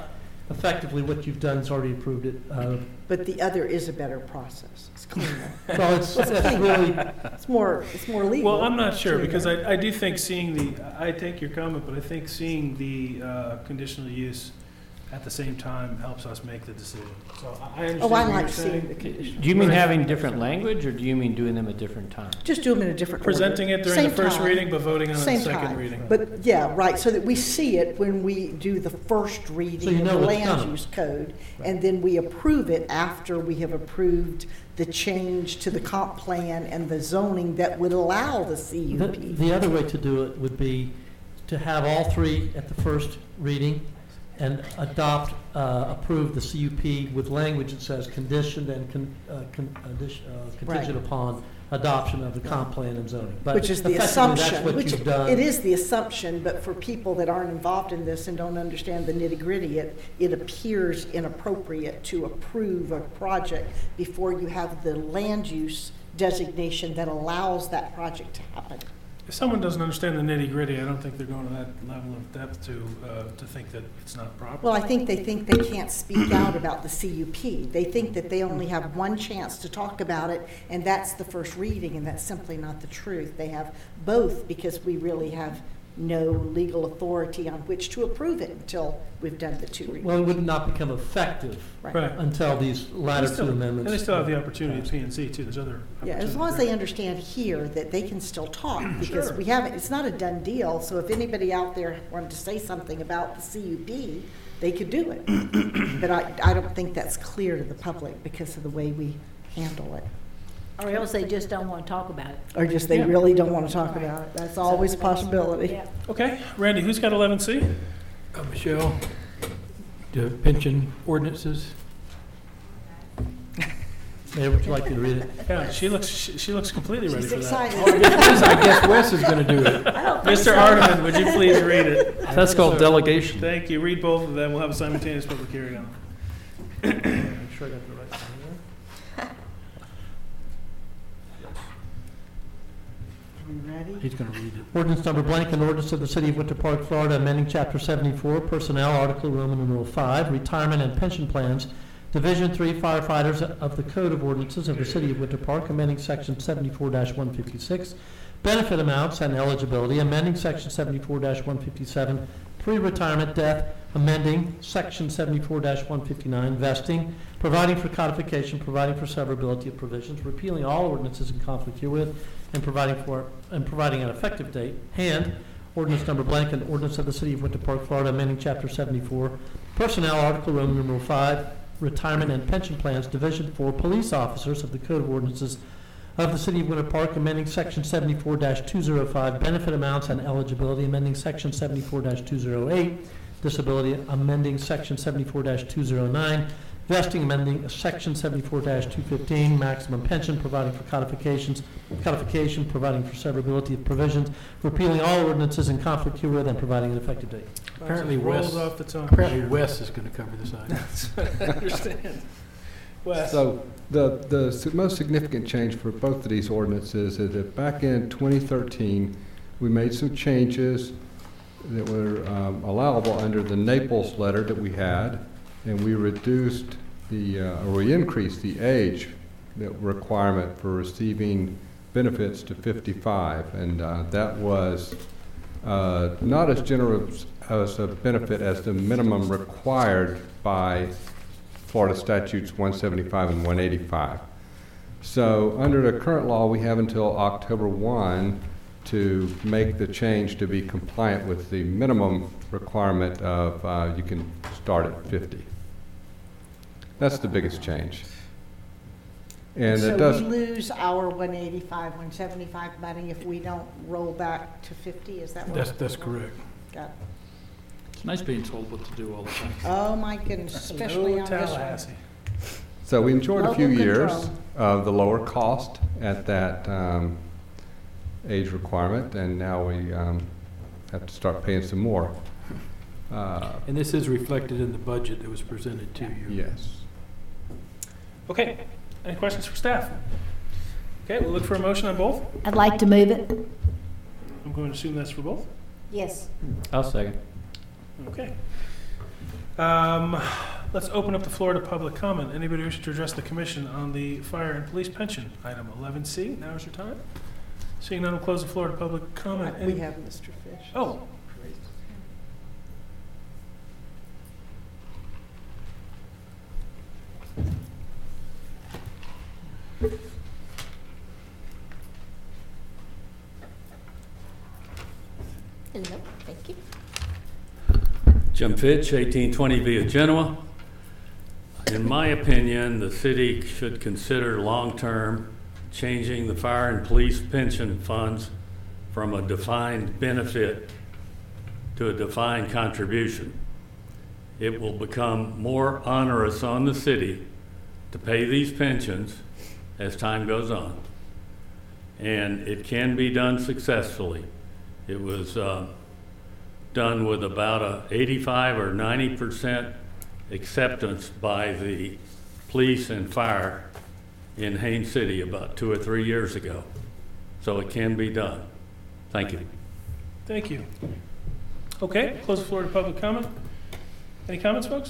Speaker 9: effectively what you've done is already approved it. Uh,
Speaker 6: But the other is a better process. It's cleaner.
Speaker 9: Well, it's,
Speaker 6: It's
Speaker 9: it's
Speaker 6: cleaner.
Speaker 9: really,
Speaker 6: It's more, it's more legal.
Speaker 1: Well, I'm not sure,
Speaker 6: Cleaner.
Speaker 1: because I, I do think seeing the, I take your comment, but I think seeing the uh, conditional use at the same time helps us make the decision. So I I understand
Speaker 6: Oh, I
Speaker 1: what you're
Speaker 6: like seeing the
Speaker 1: saying.
Speaker 6: condition.
Speaker 11: Do you mean having different language, or do you mean doing them at different times?
Speaker 6: Just do them in a different order.
Speaker 1: Presenting it during the
Speaker 6: Same
Speaker 1: first
Speaker 6: time.
Speaker 1: reading, but voting on it in
Speaker 6: Same
Speaker 1: the second
Speaker 6: time.
Speaker 1: reading.
Speaker 6: But, yeah, right, so that we see it when we do the first reading
Speaker 9: you
Speaker 6: of
Speaker 9: know
Speaker 6: the
Speaker 9: what's
Speaker 6: land
Speaker 9: coming.
Speaker 6: use code, and then we approve it after we have approved the change to the comp plan and the zoning that would allow the C U
Speaker 9: the,
Speaker 6: P.
Speaker 9: the other way to do it would be to have all three at the first reading and adopt, uh, approve the C U P with language that says conditioned and con, uh, con, addition, uh, contingent
Speaker 6: Right.
Speaker 9: upon adoption of the comp plan and zoning. But
Speaker 6: Which is the
Speaker 9: effectively,
Speaker 6: assumption,
Speaker 9: that's what
Speaker 6: which
Speaker 9: you've done.
Speaker 6: it is the assumption, but for people that aren't involved in this and don't understand the nitty-gritty, it, it appears inappropriate to approve a project before you have the land use designation that allows that project to happen.
Speaker 1: If someone doesn't understand the nitty-gritty, I don't think they're going to that level of depth to, uh, to think that it's not proper.
Speaker 6: Well, I think they think they can't speak out about the C U P. They think that they only have one chance to talk about it, and that's the first reading, and that's simply not the truth. They have both, because we really have no legal authority on which to approve it until we've done the two readings.
Speaker 9: Well, it would not become effective
Speaker 1: Right.
Speaker 9: until these latter
Speaker 1: They still-
Speaker 9: two amendments.
Speaker 1: And they still have the opportunity of P and Z too, there's other
Speaker 6: Yeah,
Speaker 1: opportunities.
Speaker 6: as long as
Speaker 1: there.
Speaker 6: they understand here that they can still talk, because
Speaker 1: Sure.
Speaker 6: we haven't, it's not a done deal, so if anybody out there wanted to say something about the C U P, they could do it. But I, I don't think that's clear to the public because of the way we handle it.
Speaker 4: Or else they just don't want to talk about it.
Speaker 6: Or just they
Speaker 1: Yeah.
Speaker 6: really don't want to talk about it. That's always a possibility.
Speaker 4: Yeah.
Speaker 1: Okay, Randy, who's got eleven C?
Speaker 5: Uh, Michelle, the pension ordinances?
Speaker 9: Mayor, would you like me to read it?
Speaker 1: Yeah, she looks, she she looks completely ready
Speaker 6: She's
Speaker 1: for that.
Speaker 6: excited.
Speaker 5: I guess Wes is going to do it.
Speaker 1: Mister Arneman, would you please read it?
Speaker 7: That's called delegation.
Speaker 1: Thank you, read both of them, we'll have a simultaneous public hearing on them.
Speaker 9: Make sure I got the right one here.
Speaker 6: Are we ready?
Speaker 5: He's going to read it.
Speaker 9: Ordinance number blank, an ordinance of the City of Winter Park, Florida, amending Chapter seventy-four, Personnel, Article Roman numeral five, Retirement and Pension Plans, Division three Firefighters of the Code of Ordinances of the City of Winter Park, amending Section seventy-four one fifty-six, Benefit Amounts and Eligibility, amending Section seventy-four one fifty-seven, Pre-Retirement Death, amending Section seventy-four one fifty-nine, Vesting, providing for codification, providing for severability of provisions, repealing all ordinances in conflict herewith, and providing for, and providing an effective date, and ordinance number blank, an ordinance of the City of Winter Park, Florida, amending Chapter seventy-four, Personnel, Article Roman numeral five, Retirement and Pension Plans, Division four, Police Officers of the Code of Ordinances of the City of Winter Park, amending Section seventy-four two oh five, Benefit Amounts and Eligibility, amending Section seventy-four two oh eight, Disability, amending Section seventy-four two oh nine, Vesting, amending Section seventy-four two fifteen, Maximum Pension, providing for codifications, codification, providing for severability of provisions, repealing all ordinances in conflict herewith, and providing an effective date.
Speaker 5: Apparently
Speaker 1: It rolls
Speaker 5: Wes-
Speaker 1: off the tongue.
Speaker 5: Apparently Wes is going to cover this item.
Speaker 1: I understand. Wes?
Speaker 10: So the, the s- most significant change for both of these ordinances is that back in twenty thirteen, we made some changes that were um, allowable under the Naples letter that we had, and we reduced the, uh, or we increased the age that requirement for receiving benefits to fifty-five, and uh, that was uh, not as generous as a benefit as the minimum required by Florida statutes one seventy-five and one eighty-five. So under the current law, we have until October first to make the change to be compliant with the minimum requirement of uh, you can start at fifty. That's the biggest change. And it does.
Speaker 6: So we lose our one eighty-five, one seventy-five money if we don't roll back to fifty, is that what?
Speaker 5: That's, that's correct.
Speaker 6: Got it.
Speaker 7: It's nice being told what to do all the time.
Speaker 6: Oh, my goodness, especially
Speaker 1: No
Speaker 6: on this one.
Speaker 1: Tallahassee.
Speaker 10: So we enjoyed a few
Speaker 6: Local
Speaker 10: years
Speaker 6: control.
Speaker 10: of the lower cost at that um, age requirement, and now we um, have to start paying some more. Uh,
Speaker 5: And this is reflected in the budget that was presented to you.
Speaker 10: Yes.
Speaker 1: Okay, any questions for staff? Okay, we'll look for a motion on both.
Speaker 4: I'd like to move it.
Speaker 1: I'm going to assume that's for both.
Speaker 4: Yes.
Speaker 11: I'll second.
Speaker 1: Okay. Um, Let's open up the floor to public comment. Anybody wishing to address the commission on the fire and police pension, item eleven C? Now is your time. Seeing none, we'll close the floor to public comment.
Speaker 6: We
Speaker 1: Any-
Speaker 6: have Mister Fish.
Speaker 1: Oh,
Speaker 3: Hello, thank you.
Speaker 12: Jim Fitch, eighteen twenty Via Genoa. In my opinion, the city should consider long-term changing the fire and police pension funds from a defined benefit to a defined contribution. It will become more onerous on the city to pay these pensions as time goes on. And it can be done successfully. It was uh, done with about a eighty-five or ninety percent acceptance by the police and fire in Haines City about two or three years ago. So it can be done. Thank you.
Speaker 1: thank you. Okay, close the floor to public comment. Any comments, folks?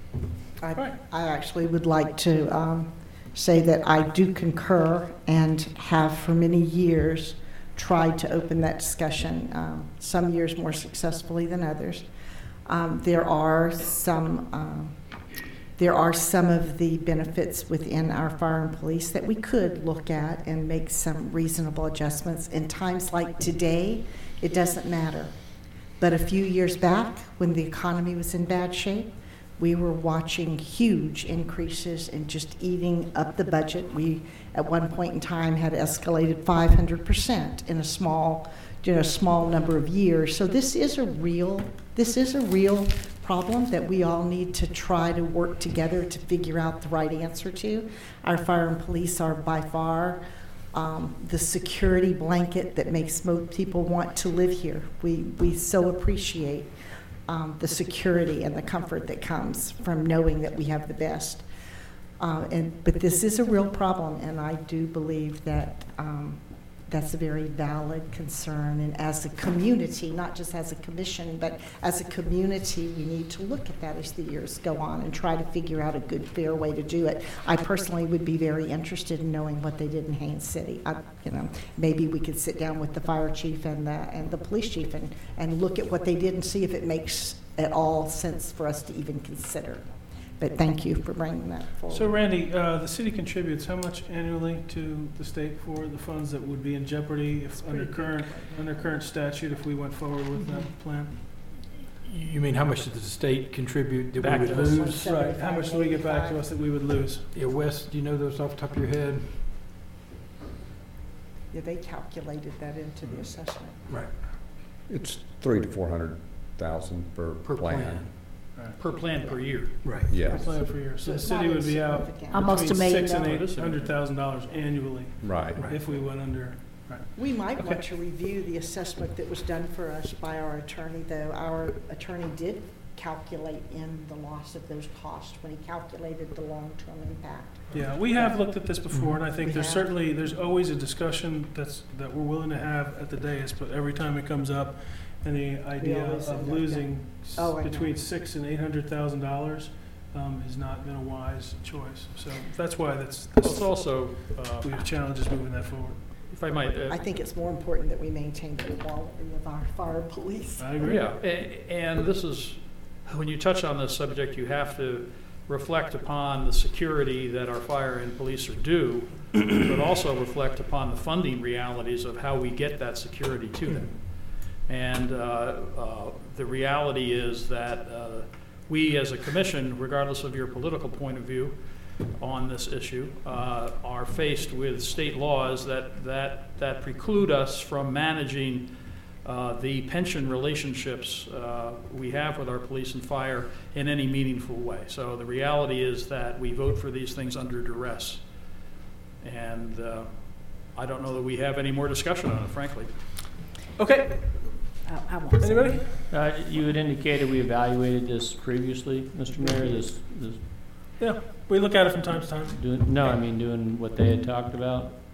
Speaker 6: I,
Speaker 1: Right.
Speaker 6: I actually would like to um, say that I do concur and have for many years tried to open that discussion, um, some years more successfully than others. Um, there are some um, there are some of the benefits within our fire and police that we could look at and make some reasonable adjustments. In times like today, it doesn't matter. But a few years back, when the economy was in bad shape, we were watching huge increases in just eating up the budget. We, at one point in time, had escalated five hundred percent in a small, you know, small number of years. So this is a real, this is a real problem that we all need to try to work together to figure out the right answer to. Our fire and police are by far um, the security blanket that makes most people want to live here. We we so appreciate Um, the security and the comfort that comes from knowing that we have the best. Uh, and but this is a real problem, and I do believe that um, that's a very valid concern. And as a community, not just as a commission, but as a community, we need to look at that as the years go on and try to figure out a good, fair way to do it. I personally would be very interested in knowing what they did in Haines City. I, you know, maybe we could sit down with the fire chief and the and the police chief and and look at what they did and see if it makes at all sense for us to even consider. But thank you for bringing that forward.
Speaker 1: So Randy, uh, the city contributes how much annually to the state for the funds that would be in jeopardy if under current, under current statute if we went forward with that plan?
Speaker 5: You mean how much does the state contribute that
Speaker 7: Back
Speaker 5: we
Speaker 7: to
Speaker 5: would
Speaker 7: us.
Speaker 5: lose?
Speaker 1: Right, how much do we get back to us that we would lose?
Speaker 5: Yeah, Wes, do you know those off the top of your head?
Speaker 6: Yeah, they calculated that into the assessment.
Speaker 5: Right.
Speaker 10: It's three to four hundred thousand per
Speaker 5: Per
Speaker 10: plan.
Speaker 5: plan.
Speaker 7: Per plan per year.
Speaker 5: Right.
Speaker 10: Yes,
Speaker 1: Plan for years. So the
Speaker 6: it's
Speaker 1: city
Speaker 6: not
Speaker 1: would be out
Speaker 6: insignificant.
Speaker 4: Almost a
Speaker 1: between
Speaker 4: million
Speaker 1: six and
Speaker 7: dollars.
Speaker 1: eight hundred thousand dollars annually
Speaker 10: right.
Speaker 5: Right.
Speaker 1: if we went under. Right.
Speaker 6: We might
Speaker 1: Okay.
Speaker 6: want to review the assessment that was done for us by our attorney, though. Our attorney did calculate in the loss of those costs when he calculated the long-term impact.
Speaker 1: Yeah, we have looked at this before, and I think
Speaker 6: We
Speaker 1: there's
Speaker 6: have.
Speaker 1: certainly, there's always a discussion that's, that we're willing to have at the dais, but every time it comes up, and the idea
Speaker 6: always end
Speaker 1: of
Speaker 6: up
Speaker 1: losing s-
Speaker 6: Oh, I know.
Speaker 1: between six and eight hundred thousand dollars um, has not been a wise choice. So that's why that's,
Speaker 7: Well, it's
Speaker 1: that's,
Speaker 7: also, uh,
Speaker 1: we have challenges moving that forward.
Speaker 7: if I might, uh,
Speaker 6: I think it's more important that we maintain the quality of our fire police.
Speaker 1: I agree.
Speaker 7: yeah, a- and this is, when you touch on this subject, you have to reflect upon the security that our fire and police are due, but also reflect upon the funding realities of how we get that security to them. And uh, uh, the reality is that uh, we as a commission, regardless of your political point of view on this issue, uh, are faced with state laws that, that, that preclude us from managing uh, the pension relationships uh, we have with our police and fire in any meaningful way. So the reality is that we vote for these things under duress. And uh, I don't know that we have any more discussion on it, frankly.
Speaker 1: Okay,
Speaker 4: I- I won't say.
Speaker 1: anybody?
Speaker 11: Uh, You had indicated we evaluated this previously, Mister Mayor, this, this,
Speaker 1: Yeah, we look at it from time to time.
Speaker 11: doing, no, I mean, doing what they had talked about.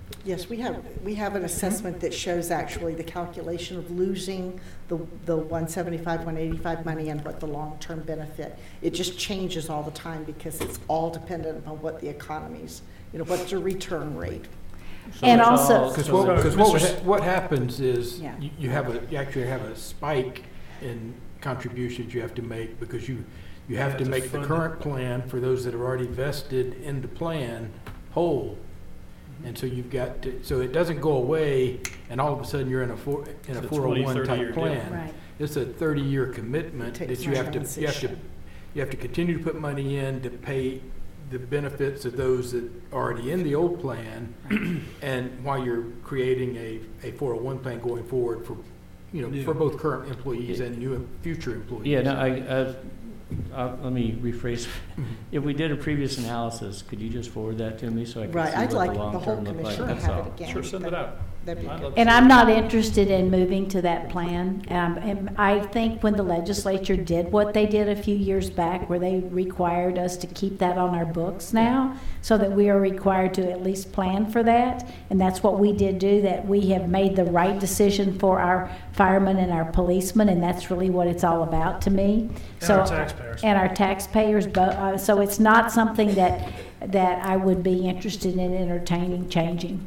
Speaker 6: Yes, we have, we have an assessment that shows actually the calculation of losing the, the one seventy-five, one eighty-five money and what the long-term benefit. It just changes all the time because it's all dependent upon what the economy's, you know, what's your return rate.
Speaker 11: So
Speaker 4: And
Speaker 11: it's
Speaker 4: also-
Speaker 11: all-
Speaker 5: Because
Speaker 11: so-
Speaker 5: what, because what,
Speaker 1: Mister
Speaker 5: would ha- what happens is,
Speaker 6: Yeah.
Speaker 5: you you have a, you actually have a spike in contributions you have to make, because you, you have
Speaker 1: have
Speaker 5: to
Speaker 1: to
Speaker 5: make the
Speaker 1: fund it.
Speaker 5: current plan for those that are already vested in the plan whole. And so you've got to, so it doesn't go away, and all of a sudden you're in a four, in a
Speaker 7: It's a
Speaker 5: four oh one
Speaker 7: twenty, thirty-year
Speaker 5: type
Speaker 7: deal.
Speaker 5: plan.
Speaker 4: Right.
Speaker 5: It's a thirty-year commitment
Speaker 6: It takes
Speaker 5: that you have to, you have to,
Speaker 6: transition.
Speaker 5: you have to continue to put money in to pay the benefits of those that are already in the old plan, and while you're creating a, a four oh one plan going forward for, you know,
Speaker 1: Yeah.
Speaker 5: for both current employees and new and future employees.
Speaker 11: Yeah, no, I, I, uh, let me rephrase. If we did a previous analysis, could you just forward that to me so I can see
Speaker 6: Right, I'd
Speaker 11: what
Speaker 6: like
Speaker 11: the
Speaker 6: the whole
Speaker 11: long-term look like?
Speaker 6: commission to
Speaker 11: That's
Speaker 6: have
Speaker 11: all.
Speaker 6: it again.
Speaker 7: Sure, send it out.
Speaker 6: That'd be
Speaker 7: I'd
Speaker 6: good.
Speaker 7: love to
Speaker 4: And
Speaker 7: see
Speaker 4: I'm
Speaker 7: it.
Speaker 4: not interested in moving to that plan. Um, and I think when the legislature did what they did a few years back, where they required us to keep that on our books now, so that we are required to at least plan for that, and that's what we did do, that we have made the right decision for our firemen and our policemen, and that's really what it's all about to me.
Speaker 1: And
Speaker 4: So
Speaker 1: our taxpayers.
Speaker 4: And our taxpayers, but, uh, so it's not something that, that I would be interested in entertaining changing.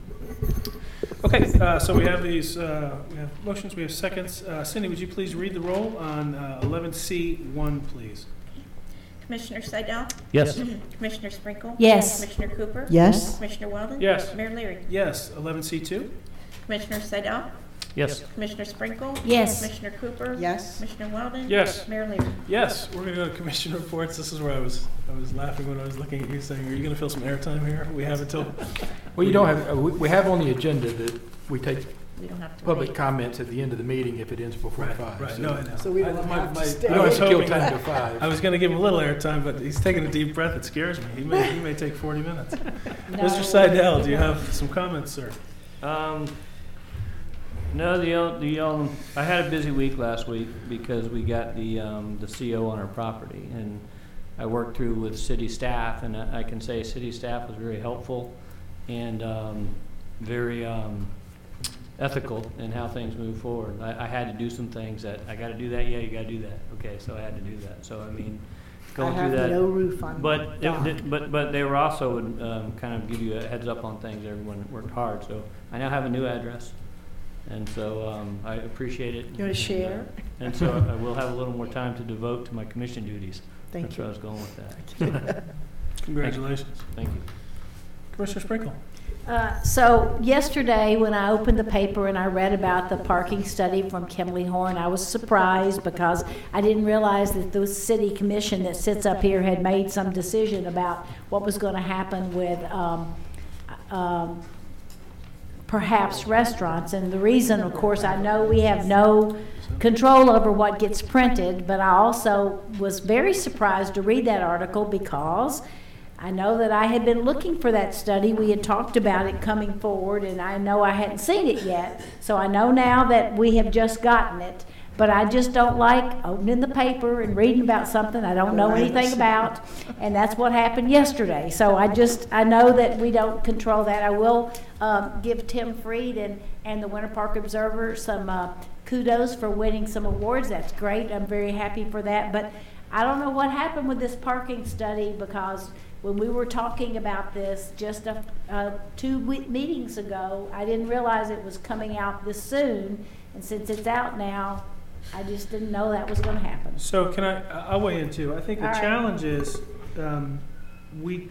Speaker 1: Okay, uh, so we have these, uh, we have motions, we have seconds. Uh, Cindy, would you please read the roll on uh, eleven C one, please?
Speaker 13: Commissioner Seidel?
Speaker 11: Yes.
Speaker 13: Commissioner Sprinkle?
Speaker 4: Yes.
Speaker 13: Commissioner Cooper?
Speaker 6: Yes?
Speaker 13: Commissioner Weldon?
Speaker 7: Yes.
Speaker 13: Mayor Leary?
Speaker 1: Yes. eleven C two?
Speaker 13: Commissioner Seidel?
Speaker 11: Yes.
Speaker 13: Commissioner Sprinkle?
Speaker 4: Yes.
Speaker 13: Commissioner Cooper?
Speaker 6: Yes?
Speaker 13: Commissioner Weldon?
Speaker 7: Yes.
Speaker 13: Mayor Leary?
Speaker 1: Yes, we're gonna go to commission reports. This is where I was, I was laughing when I was looking at you saying, are you gonna fill some airtime here? We have until,
Speaker 5: Well, you don't have, uh, we, we have on the agenda that we take
Speaker 13: We don't have to
Speaker 5: public
Speaker 13: wait.
Speaker 5: comments at the end of the meeting if it ends before
Speaker 1: right,
Speaker 5: five.
Speaker 1: right,
Speaker 5: So-
Speaker 1: no, I know.
Speaker 6: So we
Speaker 1: I-
Speaker 6: don't
Speaker 1: my-
Speaker 6: have to
Speaker 1: my-
Speaker 6: stay.
Speaker 1: I
Speaker 5: You
Speaker 1: was
Speaker 5: don't have to kill
Speaker 1: hoping,
Speaker 5: time to five.
Speaker 1: I was gonna give him a little airtime, but he's taking a deep breath. It scares me. He may, he may take forty minutes. Mister Seidel, do you have some comments, sir?
Speaker 11: Um, no, the, o- the, um, I had a busy week last week because we got the, um, the C O on our property. And I worked through with city staff, and I, I can say city staff was very helpful and, um, very, um, ethical in how things move forward. I, I had to do some things that, I gotta do that, yeah, you gotta do that. Okay, so I had to do that. So, I mean,
Speaker 6: I
Speaker 11: going
Speaker 6: have
Speaker 11: through that.
Speaker 6: no roof on my
Speaker 11: But, it-
Speaker 6: dock.
Speaker 11: it- but, but they were also, would, um, kind of give you a heads up on things, everyone worked hard, so I now have a new address, and so, um, I appreciate it.
Speaker 6: You wanna share?
Speaker 11: And so I will have a little more time to devote to my commission duties.
Speaker 6: Thank
Speaker 11: That's
Speaker 6: you.
Speaker 11: where I was going with that.
Speaker 1: Congratulations.
Speaker 11: Thank you.
Speaker 1: Commissioner Sprinkle?
Speaker 4: Uh, So yesterday, when I opened the paper and I read about the parking study from Kimley Horn, I was surprised because I didn't realize that the city commission that sits up here had made some decision about what was going to happen with um, um, perhaps restaurants. And the reason, of course, I know we have no control over what gets printed, but I also was very surprised to read that article because I know that I had been looking for that study. We had talked about it coming forward, and I know I hadn't seen it yet. So I know now that we have just gotten it. But I just don't like opening the paper and reading about something I don't know anything about. And that's what happened yesterday. So I just, I know that we don't control that. I will um, give Tim Freed and, and the Winter Park Observer some uh, kudos for winning some awards. That's great. I'm very happy for that. But I don't know what happened with this parking study, because when we were talking about this just a, uh, two we- meetings ago, I didn't realize it was coming out this soon. And since it's out now, I just didn't know that was going to happen.
Speaker 1: So can I, I'll weigh in too. I think the
Speaker 4: All right.
Speaker 1: challenge is, um, we,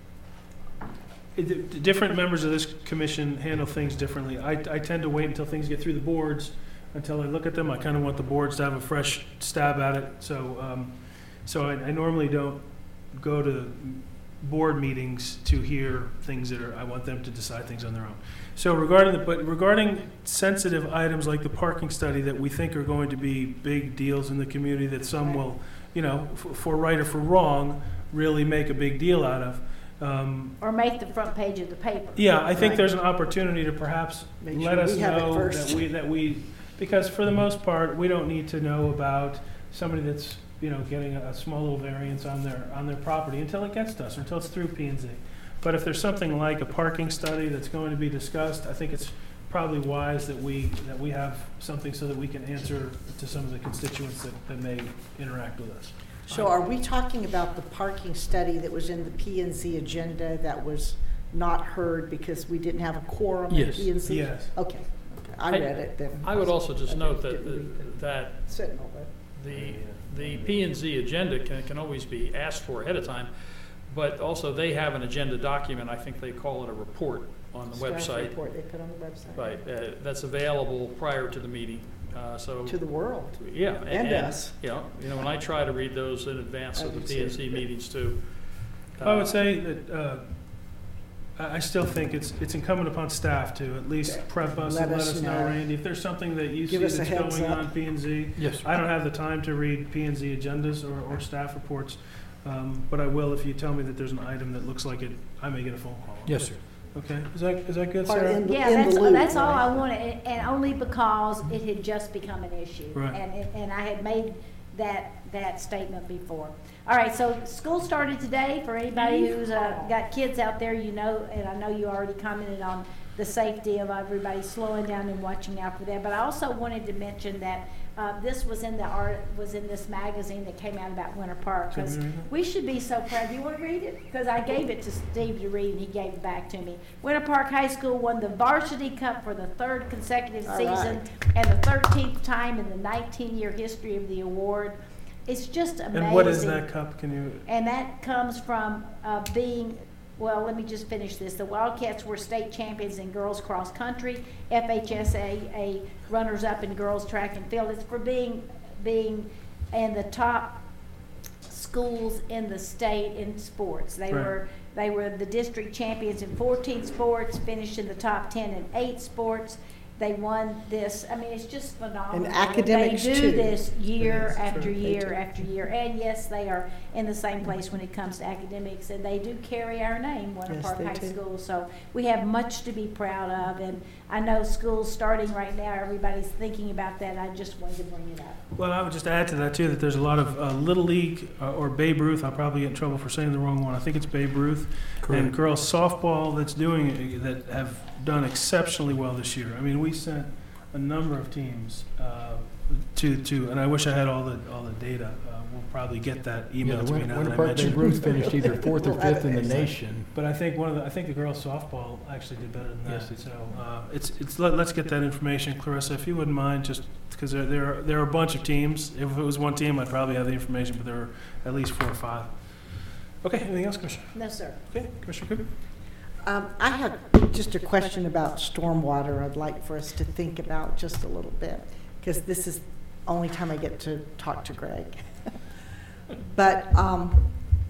Speaker 1: it- the different members of this commission handle things differently. I, I tend to wait until things get through the boards, until I look at them. I kind of want the boards to have a fresh stab at it. So, um, so I, I normally don't go to board meetings to hear things that are, I want them to decide things on their own. So regarding the, but regarding sensitive items like the parking study that we think are going to be big deals in the community, that some will, you know, f- for right or for wrong, really make a big deal out of. Um,
Speaker 4: Or make the front page of the paper.
Speaker 1: yeah, I think
Speaker 6: Right.
Speaker 1: there's an opportunity to perhaps
Speaker 6: Make
Speaker 1: let
Speaker 6: sure
Speaker 1: us
Speaker 6: we have it
Speaker 1: know
Speaker 6: first.
Speaker 1: that we, that we, because for the most part, we don't need to know about somebody that's, you know, getting a, a small little variance on their, on their property until it gets to us, or until it's through P and Z. But if there's something like a parking study that's going to be discussed, I think it's probably wise that we, that we have something so that we can answer to some of the constituents that, that may interact with us.
Speaker 6: So are we talking about the parking study that was in the P and Z agenda that was not heard because we didn't have a quorum in
Speaker 7: Yes.
Speaker 6: P and Z?
Speaker 1: Yes.
Speaker 6: Okay, okay, I
Speaker 7: I-
Speaker 6: read it then.
Speaker 7: I would also just
Speaker 6: I
Speaker 7: note
Speaker 6: didn't
Speaker 7: that,
Speaker 6: read
Speaker 7: that
Speaker 6: Sentinel, but.
Speaker 7: the, the P and Z agenda can, can always be asked for ahead of time, but also they have an agenda document, I think they call it a report on the
Speaker 6: Staff
Speaker 7: website.
Speaker 6: report they put on the website.
Speaker 7: Right, uh, that's available prior to the meeting, uh, so.
Speaker 6: To the world.
Speaker 7: Yeah.
Speaker 6: And us.
Speaker 7: Yeah, you know, and I try to read those in advance
Speaker 6: I
Speaker 7: of the
Speaker 6: do
Speaker 7: P and
Speaker 6: too.
Speaker 7: Z meetings too.
Speaker 1: I
Speaker 7: Uh,
Speaker 1: would say that, uh, I I still think it's, it's incumbent upon staff to at least prep us
Speaker 6: Let
Speaker 1: and let
Speaker 6: us
Speaker 1: us know,
Speaker 6: know.
Speaker 1: Randy, if there's something that you see
Speaker 6: Give us a
Speaker 1: that's
Speaker 6: heads
Speaker 1: going
Speaker 6: up.
Speaker 1: on P and Z.
Speaker 7: Yes, sir.
Speaker 1: I don't have the time to read P and Z agendas or, or staff reports, um, but I will if you tell me that there's an item that looks like it, I may get a phone call.
Speaker 7: Yes, sir.
Speaker 1: Okay, is that, is that good,
Speaker 6: Part
Speaker 1: Sarah?
Speaker 6: in the-
Speaker 4: Yeah,
Speaker 6: in the
Speaker 4: that's,
Speaker 6: loop,
Speaker 4: that's all
Speaker 6: right?
Speaker 4: I wanted, and, and only because it had just become an issue.
Speaker 1: Right.
Speaker 4: And, it- and I had made that, that statement before. All right, so school started today. For anybody who's uh, got kids out there, you know, and I know you already commented on the safety of everybody slowing down and watching out for them. But I also wanted to mention that uh, this was in the art, was in this magazine that came out about Winter Park.
Speaker 1: Can we
Speaker 4: 'Cause
Speaker 1: read that?
Speaker 4: we should be so proud. Do you want to read it? Because I gave it to Steve to read, and he gave it back to me. Winter Park High School won the Varsity Cup for the third consecutive
Speaker 6: All
Speaker 4: season
Speaker 6: right.
Speaker 4: and the thirteenth time in the nineteen-year history of the award. It's just amazing.
Speaker 1: And what is that cup, can you,
Speaker 4: And that comes from uh, being, well, let me just finish this. The Wildcats were state champions in girls cross country, F H S A A runners-up in girls track and field. It's for being, being in the top schools in the state in sports. They
Speaker 1: Right.
Speaker 4: were, they were the district champions in fourteen sports, finished in the top ten in eight sports. They won this, I mean, it's just phenomenal.
Speaker 6: And academics,
Speaker 4: They
Speaker 6: too.
Speaker 4: do this year
Speaker 1: Yes,
Speaker 4: after
Speaker 1: true.
Speaker 6: They
Speaker 4: year
Speaker 6: do.
Speaker 4: after year. And yes, they are in the same place when it comes to academics, and they do carry our name, Winter
Speaker 6: Yes,
Speaker 4: Park
Speaker 6: they
Speaker 4: High
Speaker 6: do.
Speaker 4: School. So we have much to be proud of, and I know school's starting right now. Everybody's thinking about that. I just wanted to bring it up.
Speaker 1: well, I would just add to that too, that there's a lot of uh, Little League uh, or Babe Ruth, I'll probably get in trouble for saying the wrong one, I think it's Babe Ruth, and girls softball that's doing, it, that have done exceptionally well this year. I mean, we sent a number of teams uh, to, to, and I wish I had all the, all the data. Uh, We'll probably get that
Speaker 5: Yeah,
Speaker 1: email
Speaker 5: the
Speaker 1: to me
Speaker 5: Winter
Speaker 1: now
Speaker 5: Winter
Speaker 1: that I
Speaker 5: Park
Speaker 1: mentioned
Speaker 5: Babe
Speaker 1: it.
Speaker 5: Ruth finished either fourth or
Speaker 6: We'll have
Speaker 5: fifth in
Speaker 6: it
Speaker 5: the
Speaker 6: next time.
Speaker 5: nation.
Speaker 1: But I think one of the, I think the girls softball actually did better than
Speaker 5: Yes,
Speaker 1: that.
Speaker 5: it-
Speaker 1: So uh, it's, it's, let- let's get that information. Clarissa, if you wouldn't mind, just, because there, there are, there are a bunch of teams. If it was one team, I'd probably have the information, but there are at least four or five. Okay, anything else, Commissioner?
Speaker 4: No, sir.
Speaker 1: Okay, Commissioner Cooper?
Speaker 6: Um, I have just a question about stormwater I'd like for us to think about just a little bit, because this is the only time I get to talk to Greg. But um,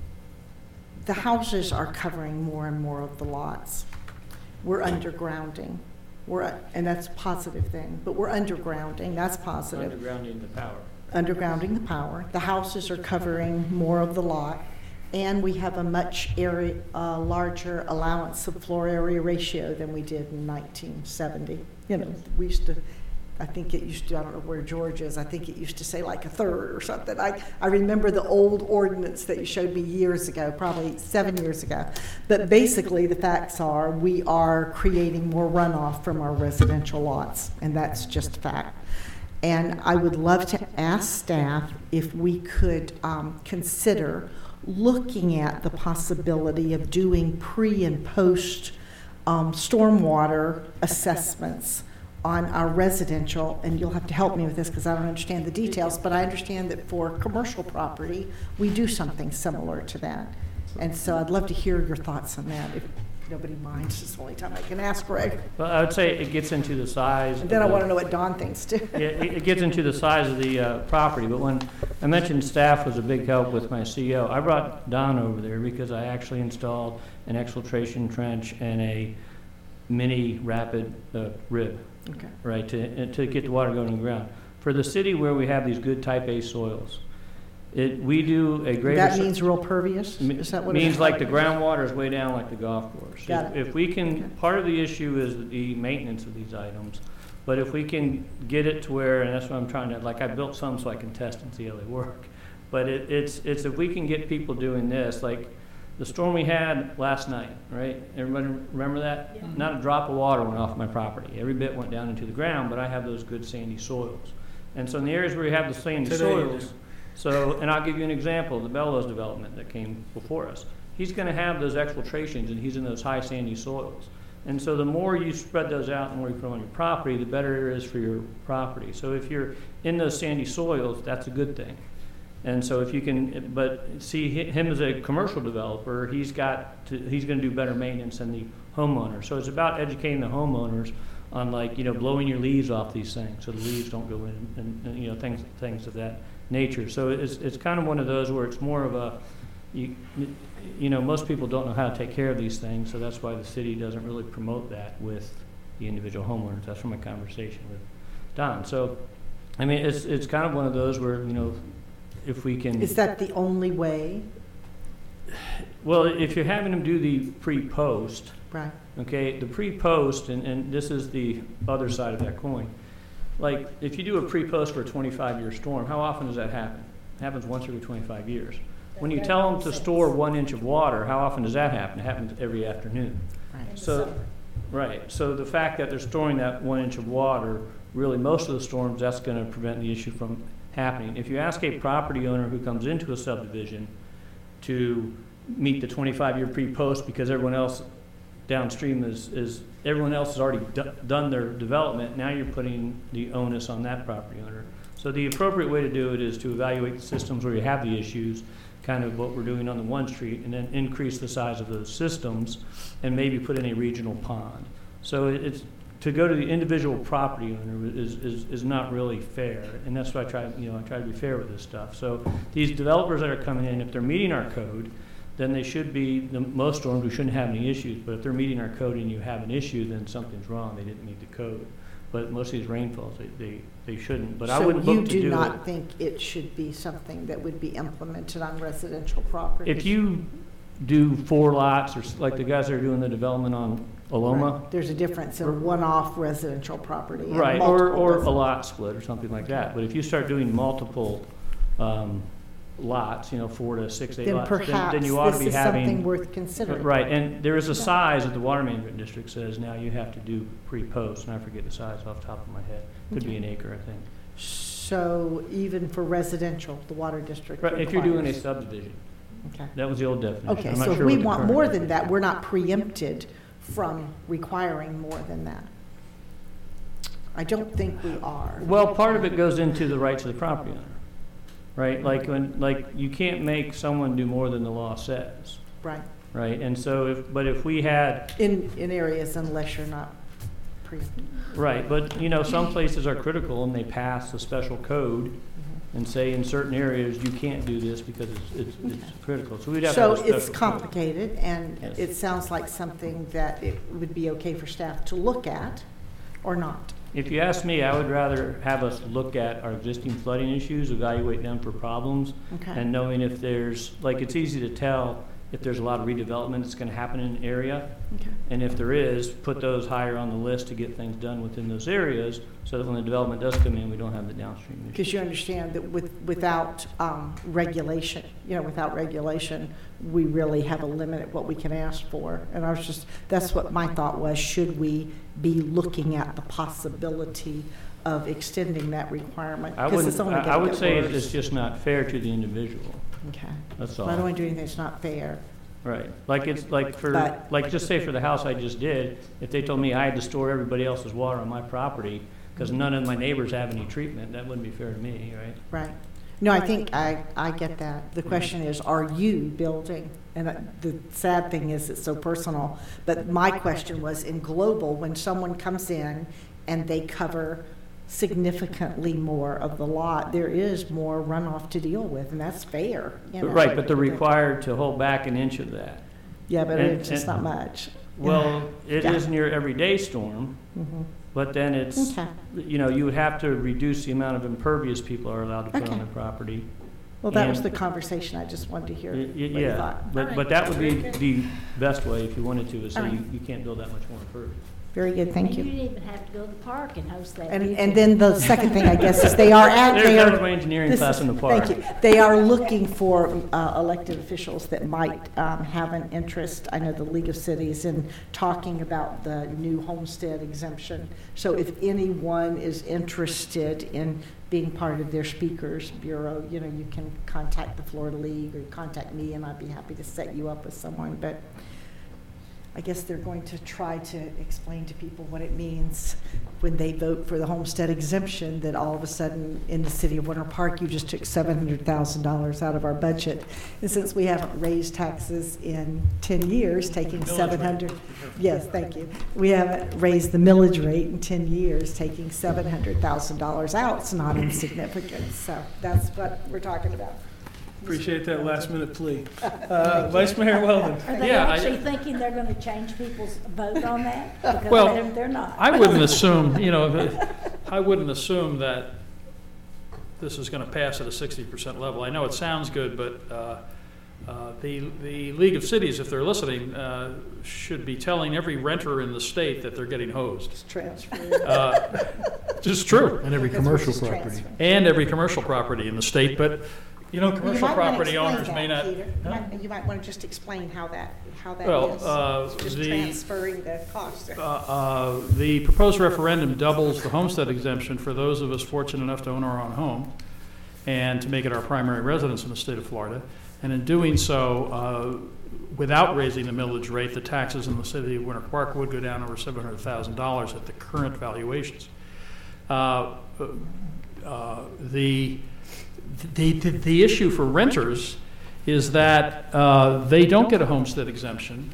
Speaker 6: the houses are covering more and more of the lots. We're undergrounding. We're, and that's a positive thing, but we're undergrounding, that's positive.
Speaker 11: Undergrounding the power.
Speaker 6: Undergrounding the power. The houses are covering more of the lot, and we have a much area, uh, larger allowance of floor area ratio than we did in nineteen seventy. You know, we used to, I think it used to, I don't know where George is, I think it used to say like a third or something. I, I remember the old ordinance that you showed me years ago, probably seven years ago. But basically, the facts are, we are creating more runoff from our residential lots, and that's just a fact. And I would love to ask staff if we could um, consider looking at the possibility of doing pre and post um, stormwater assessments on our residential, and you'll have to help me with this because I don't understand the details, but I understand that for commercial property, we do something similar to that. And so I'd love to hear your thoughts on that, if nobody minds. It's the only time I can ask Greg.
Speaker 11: Well, I would say it gets into the size.
Speaker 6: And then I
Speaker 11: of the-
Speaker 6: want to know what Don thinks too.
Speaker 11: Yeah, it it gets into the size of the uh, property, but when I mentioned staff was a big help with my C O, I brought Don over there because I actually installed an exfiltration trench and a mini rapid uh, rib,
Speaker 6: Okay.
Speaker 11: right, to, to get the water going in the ground. For the city where we have these good type A soils, it, we do a greater.
Speaker 6: That
Speaker 11: s-
Speaker 6: means real pervious?
Speaker 11: Me-
Speaker 6: Is that what it
Speaker 11: Means
Speaker 6: is?
Speaker 11: like the groundwater is way down like the golf course.
Speaker 6: Got
Speaker 11: If- If we can,
Speaker 6: Okay.
Speaker 11: part of the issue is the maintenance of these items, but if we can get it to where, and that's what I'm trying to, like I built some so I can test and see how they work. But it, it's, it's if we can get people doing this, like The storm we had last night, right? Everybody remember that? Not a drop of water went off my property. Every bit went down into the ground, but I have those good sandy soils. And so in the areas where you have the sandy
Speaker 1: Today you
Speaker 11: soils, so, and I'll give you an example, the Bellows development that came before us. He's gonna have those exfiltrations and he's in those high sandy soils. And so the more you spread those out, the more you put on your property, the better it is for your property. So if you're in those sandy soils, that's a good thing. And so if you can, but see hi- him as a commercial developer, he's got to, he's gonna do better maintenance than the homeowner. So it's about educating the homeowners on, like, you know, blowing your leaves off these things so the leaves don't go in and, and you know, things, things of that nature. So it's, it's kind of one of those where it's more of a, you, you know, most people don't know how to take care of these things, so that's why the city doesn't really promote that with the individual homeowners. That's from my conversation with Don. So, I mean, it's, it's kind of one of those where, you know, if we can.
Speaker 6: Is that the only way?
Speaker 11: Well, if you're having them do the pre-post,
Speaker 6: Right.
Speaker 11: okay, the pre-post, and, and this is the other side of that coin. Like, if you do a pre-post for a twenty-five year storm, how often does that happen? It happens once every twenty-five years. When you tell them to store one inch of water, how often does that happen? It happens every afternoon.
Speaker 6: Right.
Speaker 11: So, right, so the fact that they're storing that one inch of water, really most of the storms, that's gonna prevent the issue from happening. If you ask a property owner who comes into a subdivision to meet the twenty-five year pre-post because everyone else downstream is, is everyone else has already do, done their development, now you're putting the onus on that property owner. So the appropriate way to do it is to evaluate the systems where you have the issues, kind of what we're doing on the one street, and then increase the size of those systems and maybe put in a regional pond. So it's, to go to the individual property owner is, is, is not really fair, and that's why I try, you know, I try to be fair with this stuff. So these developers that are coming in, if they're meeting our code, then they should be, the, most storms, we shouldn't have any issues, but if they're meeting our code and you have an issue, then something's wrong, they didn't meet the code. But most of these rainfalls, they, they, they shouldn't, but I wouldn't
Speaker 6: So you
Speaker 11: look to do
Speaker 6: do
Speaker 11: it.
Speaker 6: not think it should be something that would be implemented on residential property?
Speaker 11: If you do four lots, or s- like the guys that are doing the development on Aloma,
Speaker 6: Right. There's a difference in one-off residential property and
Speaker 11: right, or,
Speaker 6: multiple
Speaker 11: or a
Speaker 6: residential.
Speaker 11: lot split or something like that. But if you start doing multiple, um, lots, you know, four to six, eight
Speaker 6: Then
Speaker 11: lots, then,
Speaker 6: perhaps
Speaker 11: then you ought to
Speaker 6: this
Speaker 11: be
Speaker 6: is something
Speaker 11: having.
Speaker 6: worth considering.
Speaker 11: Right, and there is a size that the water management district says now you have to do pre-post, and I forget the size off the top of my head. Could be an acre, I think.
Speaker 6: So even for residential, the water district
Speaker 11: Right, if you're doing a
Speaker 6: requires-
Speaker 11: subdivision.
Speaker 6: Okay.
Speaker 11: That was the old definition.
Speaker 6: Okay,
Speaker 11: I'm not
Speaker 6: so if
Speaker 11: sure
Speaker 6: we
Speaker 11: what the
Speaker 6: want
Speaker 11: current
Speaker 6: more
Speaker 11: definition
Speaker 6: than that,
Speaker 11: is.
Speaker 6: we're not preempted from requiring more than that. I don't think we are.
Speaker 11: Well, part of it goes into the rights of the property owner, right? Like when, like, you can't make someone do more than the law says,
Speaker 6: Right.
Speaker 11: right? And so if, but if we had,
Speaker 6: In, in areas unless you're not preempted.
Speaker 11: right, but, you know, some places are critical and they pass a special code and say in certain areas, you can't do this because it's, it's, it's critical. So we'd have to have a
Speaker 6: So
Speaker 11: special
Speaker 6: it's
Speaker 11: code.
Speaker 6: complicated, and
Speaker 11: Yes.
Speaker 6: it sounds like something that it would be okay for staff to look at or not.
Speaker 11: If you ask me, I would rather have us look at our existing flooding issues, evaluate them for problems,
Speaker 6: Okay.
Speaker 11: and knowing if there's, like, it's easy to tell if there's a lot of redevelopment that's gonna happen in an area.
Speaker 6: Okay.
Speaker 11: And if there is, put those higher on the list to get things done within those areas, so that when the development does come in, we don't have the downstream issue.
Speaker 6: Because you understand that with, without um, regulation, you know, without regulation, we really have a limit at what we can ask for. And I was just, that's what my thought was, should we be looking at the possibility of extending that requirement?
Speaker 11: I
Speaker 6: 'Cause
Speaker 11: wouldn't,
Speaker 6: it's only
Speaker 11: I I
Speaker 6: gonna
Speaker 11: would
Speaker 6: get
Speaker 11: say
Speaker 6: worse.
Speaker 11: it's just not fair to the individual,
Speaker 6: Okay.
Speaker 11: that's
Speaker 6: I
Speaker 11: all.
Speaker 6: don't want to do anything that's not fair.
Speaker 11: Right, like it's, like for,
Speaker 6: But-
Speaker 11: like just say for the house I just did, if they told me I had to store everybody else's water on my property, because none of my neighbors have any treatment, that wouldn't be fair to me, right?
Speaker 6: Right. No, I think, I, I get that. The question is, are you building? And uh, the sad thing is, it's so personal. But my question was, in global, when someone comes in and they cover significantly more of the lot, there is more runoff to deal with, and that's fair, you know.
Speaker 11: Right, but they're required to hold back an inch of that.
Speaker 6: Yeah, but
Speaker 11: and-
Speaker 6: it's just
Speaker 11: and-
Speaker 6: not much.
Speaker 11: Well, it
Speaker 6: Yeah.
Speaker 11: isn't your everyday storm,
Speaker 6: Mhm.
Speaker 11: but then it's,
Speaker 6: Okay.
Speaker 11: you know, you would have to reduce the amount of impervious people are allowed to put on
Speaker 6: Okay.
Speaker 11: their property.
Speaker 6: Well, that was
Speaker 11: And-
Speaker 6: the conversation I just wanted to hear.
Speaker 11: Y- y-
Speaker 6: what you
Speaker 11: Yeah,
Speaker 6: thought.
Speaker 11: but, but that would be the best way if you wanted to, is say
Speaker 6: All right.
Speaker 11: you, you can't build that much more impervious.
Speaker 6: Very good, thank
Speaker 4: And you
Speaker 6: you.
Speaker 4: didn't even have to go to the park and host that.
Speaker 6: And,
Speaker 4: did
Speaker 6: and
Speaker 4: you?
Speaker 6: then the second thing, I guess, is they are at,
Speaker 11: There's
Speaker 6: they are.
Speaker 11: there's my engineering
Speaker 6: this
Speaker 11: class
Speaker 6: is-
Speaker 11: in the park.
Speaker 6: Thank you. They are looking for uh, elected officials that might um, have an interest. I know the League of Cities in talking about the new homestead exemption. So if anyone is interested in being part of their speakers bureau, you know, you can contact the Florida League or contact me, and I'd be happy to set you up with someone. But I guess they're going to try to explain to people what it means when they vote for the homestead exemption, that all of a sudden in the city of Winter Park, you just took seven hundred thousand dollars out of our budget. And since we haven't raised taxes in ten years, taking seven hundred, yes, thank you. We haven't raised the millage rate in ten years, taking seven hundred thousand dollars out, it's not insignificant. So that's what we're talking about.
Speaker 1: Appreciate that last minute plea. Uh, Vice Mayor Weldon.
Speaker 4: Are they
Speaker 7: Yeah, I-
Speaker 4: actually thinking they're going to change people's vote on that? Because
Speaker 7: Well,
Speaker 4: they're- they're not.
Speaker 7: I wouldn't assume, you know, that- I wouldn't assume that this is going to pass at a sixty percent level. I know it sounds good, but uh, uh, the, the League of Cities, if they're listening, uh, should be telling every renter in the state that they're getting hosed.
Speaker 6: Transfer.
Speaker 7: Uh, Just true.
Speaker 5: And every
Speaker 6: That's
Speaker 5: commercial
Speaker 6: versus
Speaker 5: property.
Speaker 6: transfer.
Speaker 7: And every commercial property in the state, but, you know,
Speaker 6: You
Speaker 7: commercial
Speaker 6: might wanna
Speaker 7: property
Speaker 6: explain
Speaker 7: owners
Speaker 6: that,
Speaker 7: may not.
Speaker 6: Peter. You
Speaker 7: Huh?
Speaker 6: might- You might want to just explain how that, how that
Speaker 7: Well,
Speaker 6: is.
Speaker 7: uh,
Speaker 6: Just
Speaker 7: the-
Speaker 6: transferring the cost.
Speaker 7: Uh, uh, The proposed referendum doubles the homestead exemption for those of us fortunate enough to own our own home and to make it our primary residence in the state of Florida. And in doing so, uh, without raising the millage rate, the taxes in the city of Winter Park would go down over seven hundred thousand dollars at the current valuations. Uh, uh, The The, the, the issue for renters is that uh, they don't get a homestead exemption,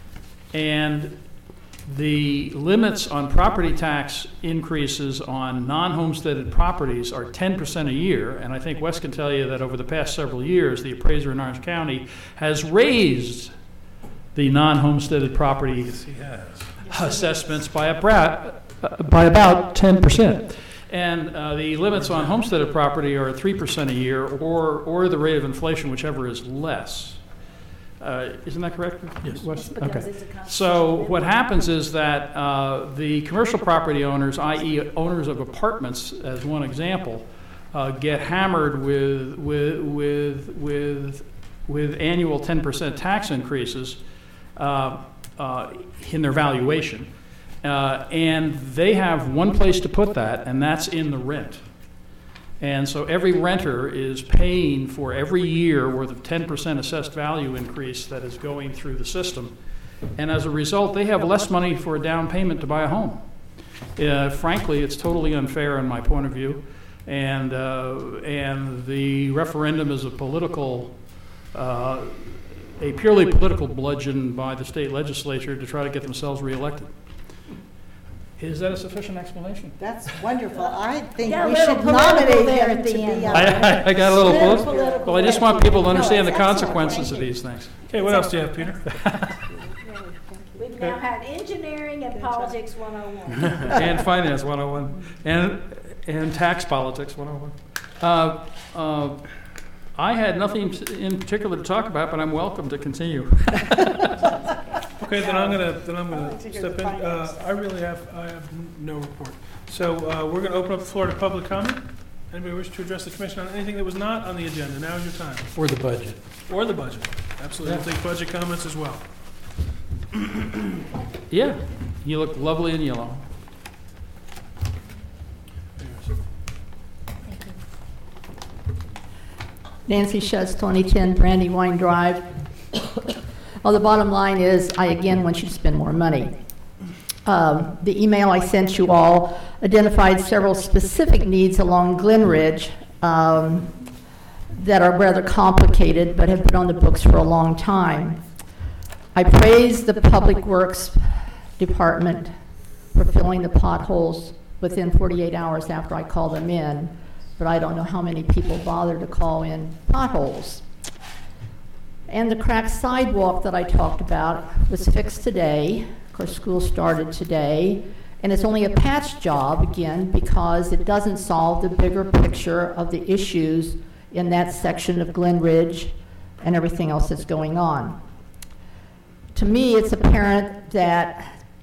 Speaker 7: and the limits on property tax increases on non-homesteaded properties are ten percent a year, and I think Wes can tell you that over the past several years, the appraiser in Orange County has raised the non-homesteaded property assessments by, a bra- uh, by about ten percent. And uh, the limits on homesteaded property are three percent a year, or, or the rate of inflation, whichever is less. Uh, Isn't that correct?
Speaker 5: Yes.
Speaker 7: Wes?
Speaker 4: Because
Speaker 7: Okay.
Speaker 4: it's a constitutional
Speaker 7: So what
Speaker 4: minimum.
Speaker 7: happens is that uh, the commercial property owners, that is owners of apartments, as one example, uh, get hammered with, with, with, with, with annual ten percent tax increases uh, uh, in their valuation. Uh, and they have one place to put that, and that's in the rent. And so every renter is paying for every year worth of ten percent assessed value increase that is going through the system. And as a result, they have less money for a down payment to buy a home. Uh, frankly, it's totally unfair in my point of view. And, uh, and the referendum is a political, uh, a purely political bludgeon by the state legislature to try to get themselves reelected. Is that a sufficient explanation?
Speaker 6: That's wonderful. I think
Speaker 4: Got a
Speaker 6: we
Speaker 4: little
Speaker 6: should
Speaker 4: political
Speaker 6: nominate
Speaker 4: there
Speaker 6: him
Speaker 4: at
Speaker 6: to
Speaker 4: the
Speaker 6: be
Speaker 4: end.
Speaker 6: our.
Speaker 7: I, I, I got a little
Speaker 4: Little
Speaker 7: political.
Speaker 4: political
Speaker 7: Well, I just want people to
Speaker 4: No,
Speaker 7: understand the
Speaker 4: it's excellent.
Speaker 7: consequences of
Speaker 4: Thank you.
Speaker 7: these things.
Speaker 1: Okay, what else do you have, Peter?
Speaker 4: We've now had engineering and politics one oh one.
Speaker 7: And finance one oh one, and, and tax politics one oh one. Uh, uh, I had nothing in particular to talk about, but I'm welcome to continue.
Speaker 1: Okay, then I'm gonna, then I'm
Speaker 6: I'd
Speaker 1: gonna
Speaker 6: like to hear
Speaker 1: step
Speaker 6: the
Speaker 1: in. Uh,
Speaker 6: finance.
Speaker 1: I really have, I have n- no report. So, uh, we're gonna open up the floor to public comment. Anybody wish to address the commission on anything that was not on the agenda? Now is your time.
Speaker 5: For the budget.
Speaker 1: Or the budget. Absolutely. We'll take budget comments as well.
Speaker 7: Yeah, you look lovely in yellow.
Speaker 14: Nancy Schutz, twenty ten Brandywine Drive. Well, the bottom line is, I again want you to spend more money. Um, The email I sent you all identified several specific needs along Glen Ridge um, that are rather complicated, but have been on the books for a long time. I praise the Public Works Department for filling the potholes within forty-eight hours after I call them in, but I don't know how many people bother to call in potholes. And the cracked sidewalk that I talked about was fixed today. Of course, school started today, and it's only a patch job, again, because it doesn't solve the bigger picture of the issues in that section of Glen Ridge and everything else that's going on. To me, it's apparent that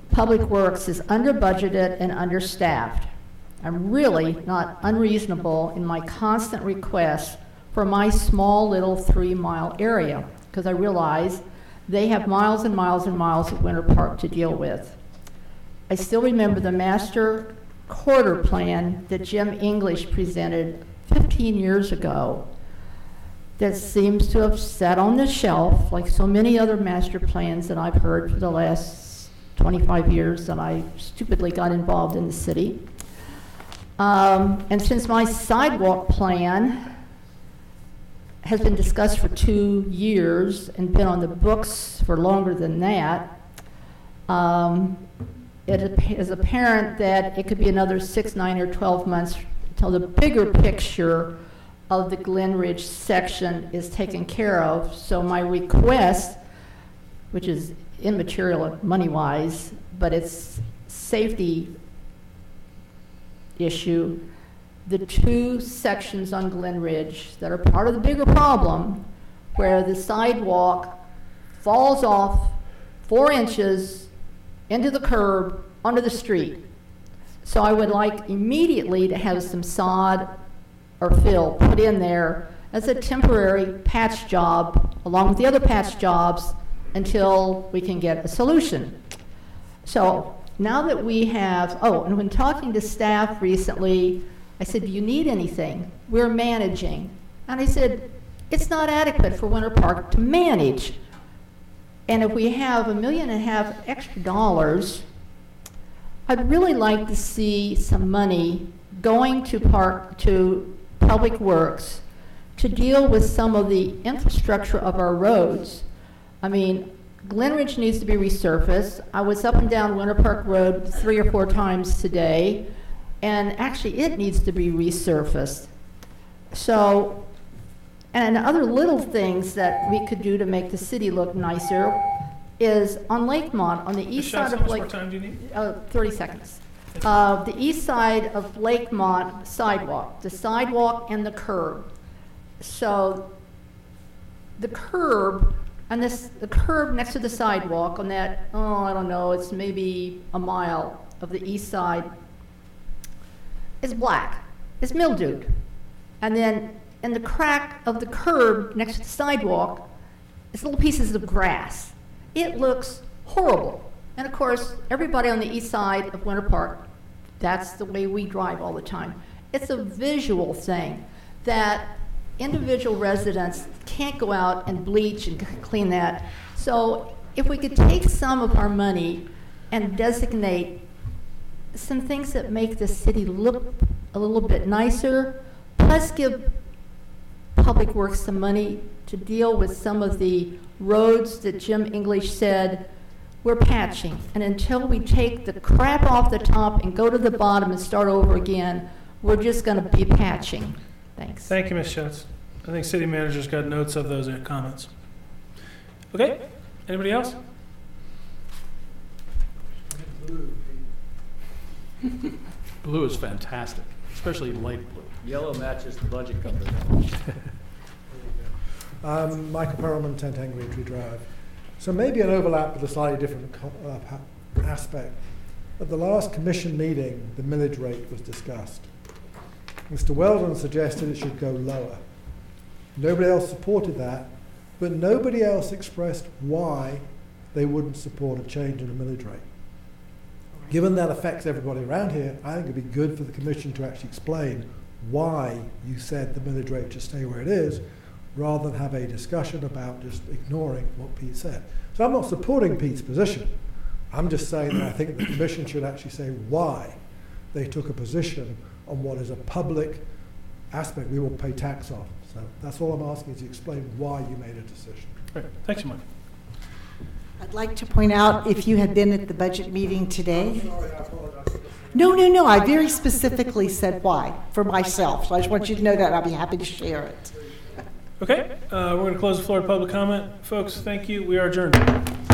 Speaker 14: Public Works is under budgeted and understaffed. I'm really not unreasonable in my constant requests for my small little three-mile area, because I realize they have miles and miles and miles of Winter Park to deal with. I still remember the master corridor plan that Jim English presented fifteen years ago that seems to have sat on the shelf like so many other master plans that I've heard for the last twenty-five years that I stupidly got involved in the city. Um, and since my sidewalk plan has been discussed for two years and been on the books for longer than that, um, it is apparent that it could be another six, nine, or twelve months until the bigger picture of the Glen Ridge section is taken care of. So my request, which is immaterial money-wise, but it's safety issue, the two sections on Glen Ridge that are part of the bigger problem, where the sidewalk falls off four inches into the curb onto the street. So I would like immediately to have some sod or fill put in there as a temporary patch job along with the other patch jobs until we can get a solution. So now that we have, oh, and when talking to staff recently, I said, do you need anything? We're managing. And I said, it's not adequate for Winter Park to manage. And if we have a million and a half extra dollars, I'd really like to see some money going to park, to Public Works to deal with some of the infrastructure of our roads. I mean, Glen Ridge needs to be resurfaced. I was up and down Winter Park Road three or four times today, and actually it needs to be resurfaced. So, and other little things that we could do to make the city look nicer is on Lakemont, on the east side of Lake.
Speaker 1: How much more time do you need?
Speaker 14: Uh, thirty seconds. Uh, the east side of Lakemont sidewalk, the sidewalk and the curb. So the curb, and this, the curb next to the sidewalk on that, oh, I don't know, it's maybe a mile of the east side, is black. It's mildewed. And then in the crack of the curb next to the sidewalk, it's little pieces of grass. It looks horrible. And of course, everybody on the east side of Winter Park, that's the way we drive all the time. It's a visual thing that individual residents can't go out and bleach and clean that. So if we could take some of our money and designate some things that make the city look a little bit nicer, plus give Public Works some money to deal with some of the roads that Jim English said we're patching. And until we take the crap off the top and go to the bottom and start over again, we're just going to be patching. Thanks.
Speaker 1: Thank you, Miz Schatz. I think city manager's got notes of those comments. Okay, anybody else?
Speaker 7: Blue is fantastic, especially light blue.
Speaker 11: Yellow matches the budget cover.
Speaker 15: um, Michael Perelman, ten ten Green Tree Drive. So maybe an overlap with a slightly different uh, aspect. At the last commission meeting, the millage rate was discussed. Mister Weldon suggested it should go lower. Nobody else supported that, but nobody else expressed why they wouldn't support a change in the millage rate. Given that affects everybody around here, I think it'd be good for the commission to actually explain why you said the millage rate should stay where it is, rather than have a discussion about just ignoring what Pete said. So I'm not supporting Pete's position. I'm just saying that I think the commission should actually say why they took a position on what is a public aspect we will pay tax on. So that's all I'm asking, is you explain why you made a decision.
Speaker 1: Great. Thanks, Mike.
Speaker 6: I'd like to point out, if you had been at the budget meeting today. No, no, no, I very specifically said why, for myself. So I just want you to know that. I'll be happy to share it.
Speaker 1: Okay, uh, we're going to close the floor to public comment. Folks, thank you. We are adjourned.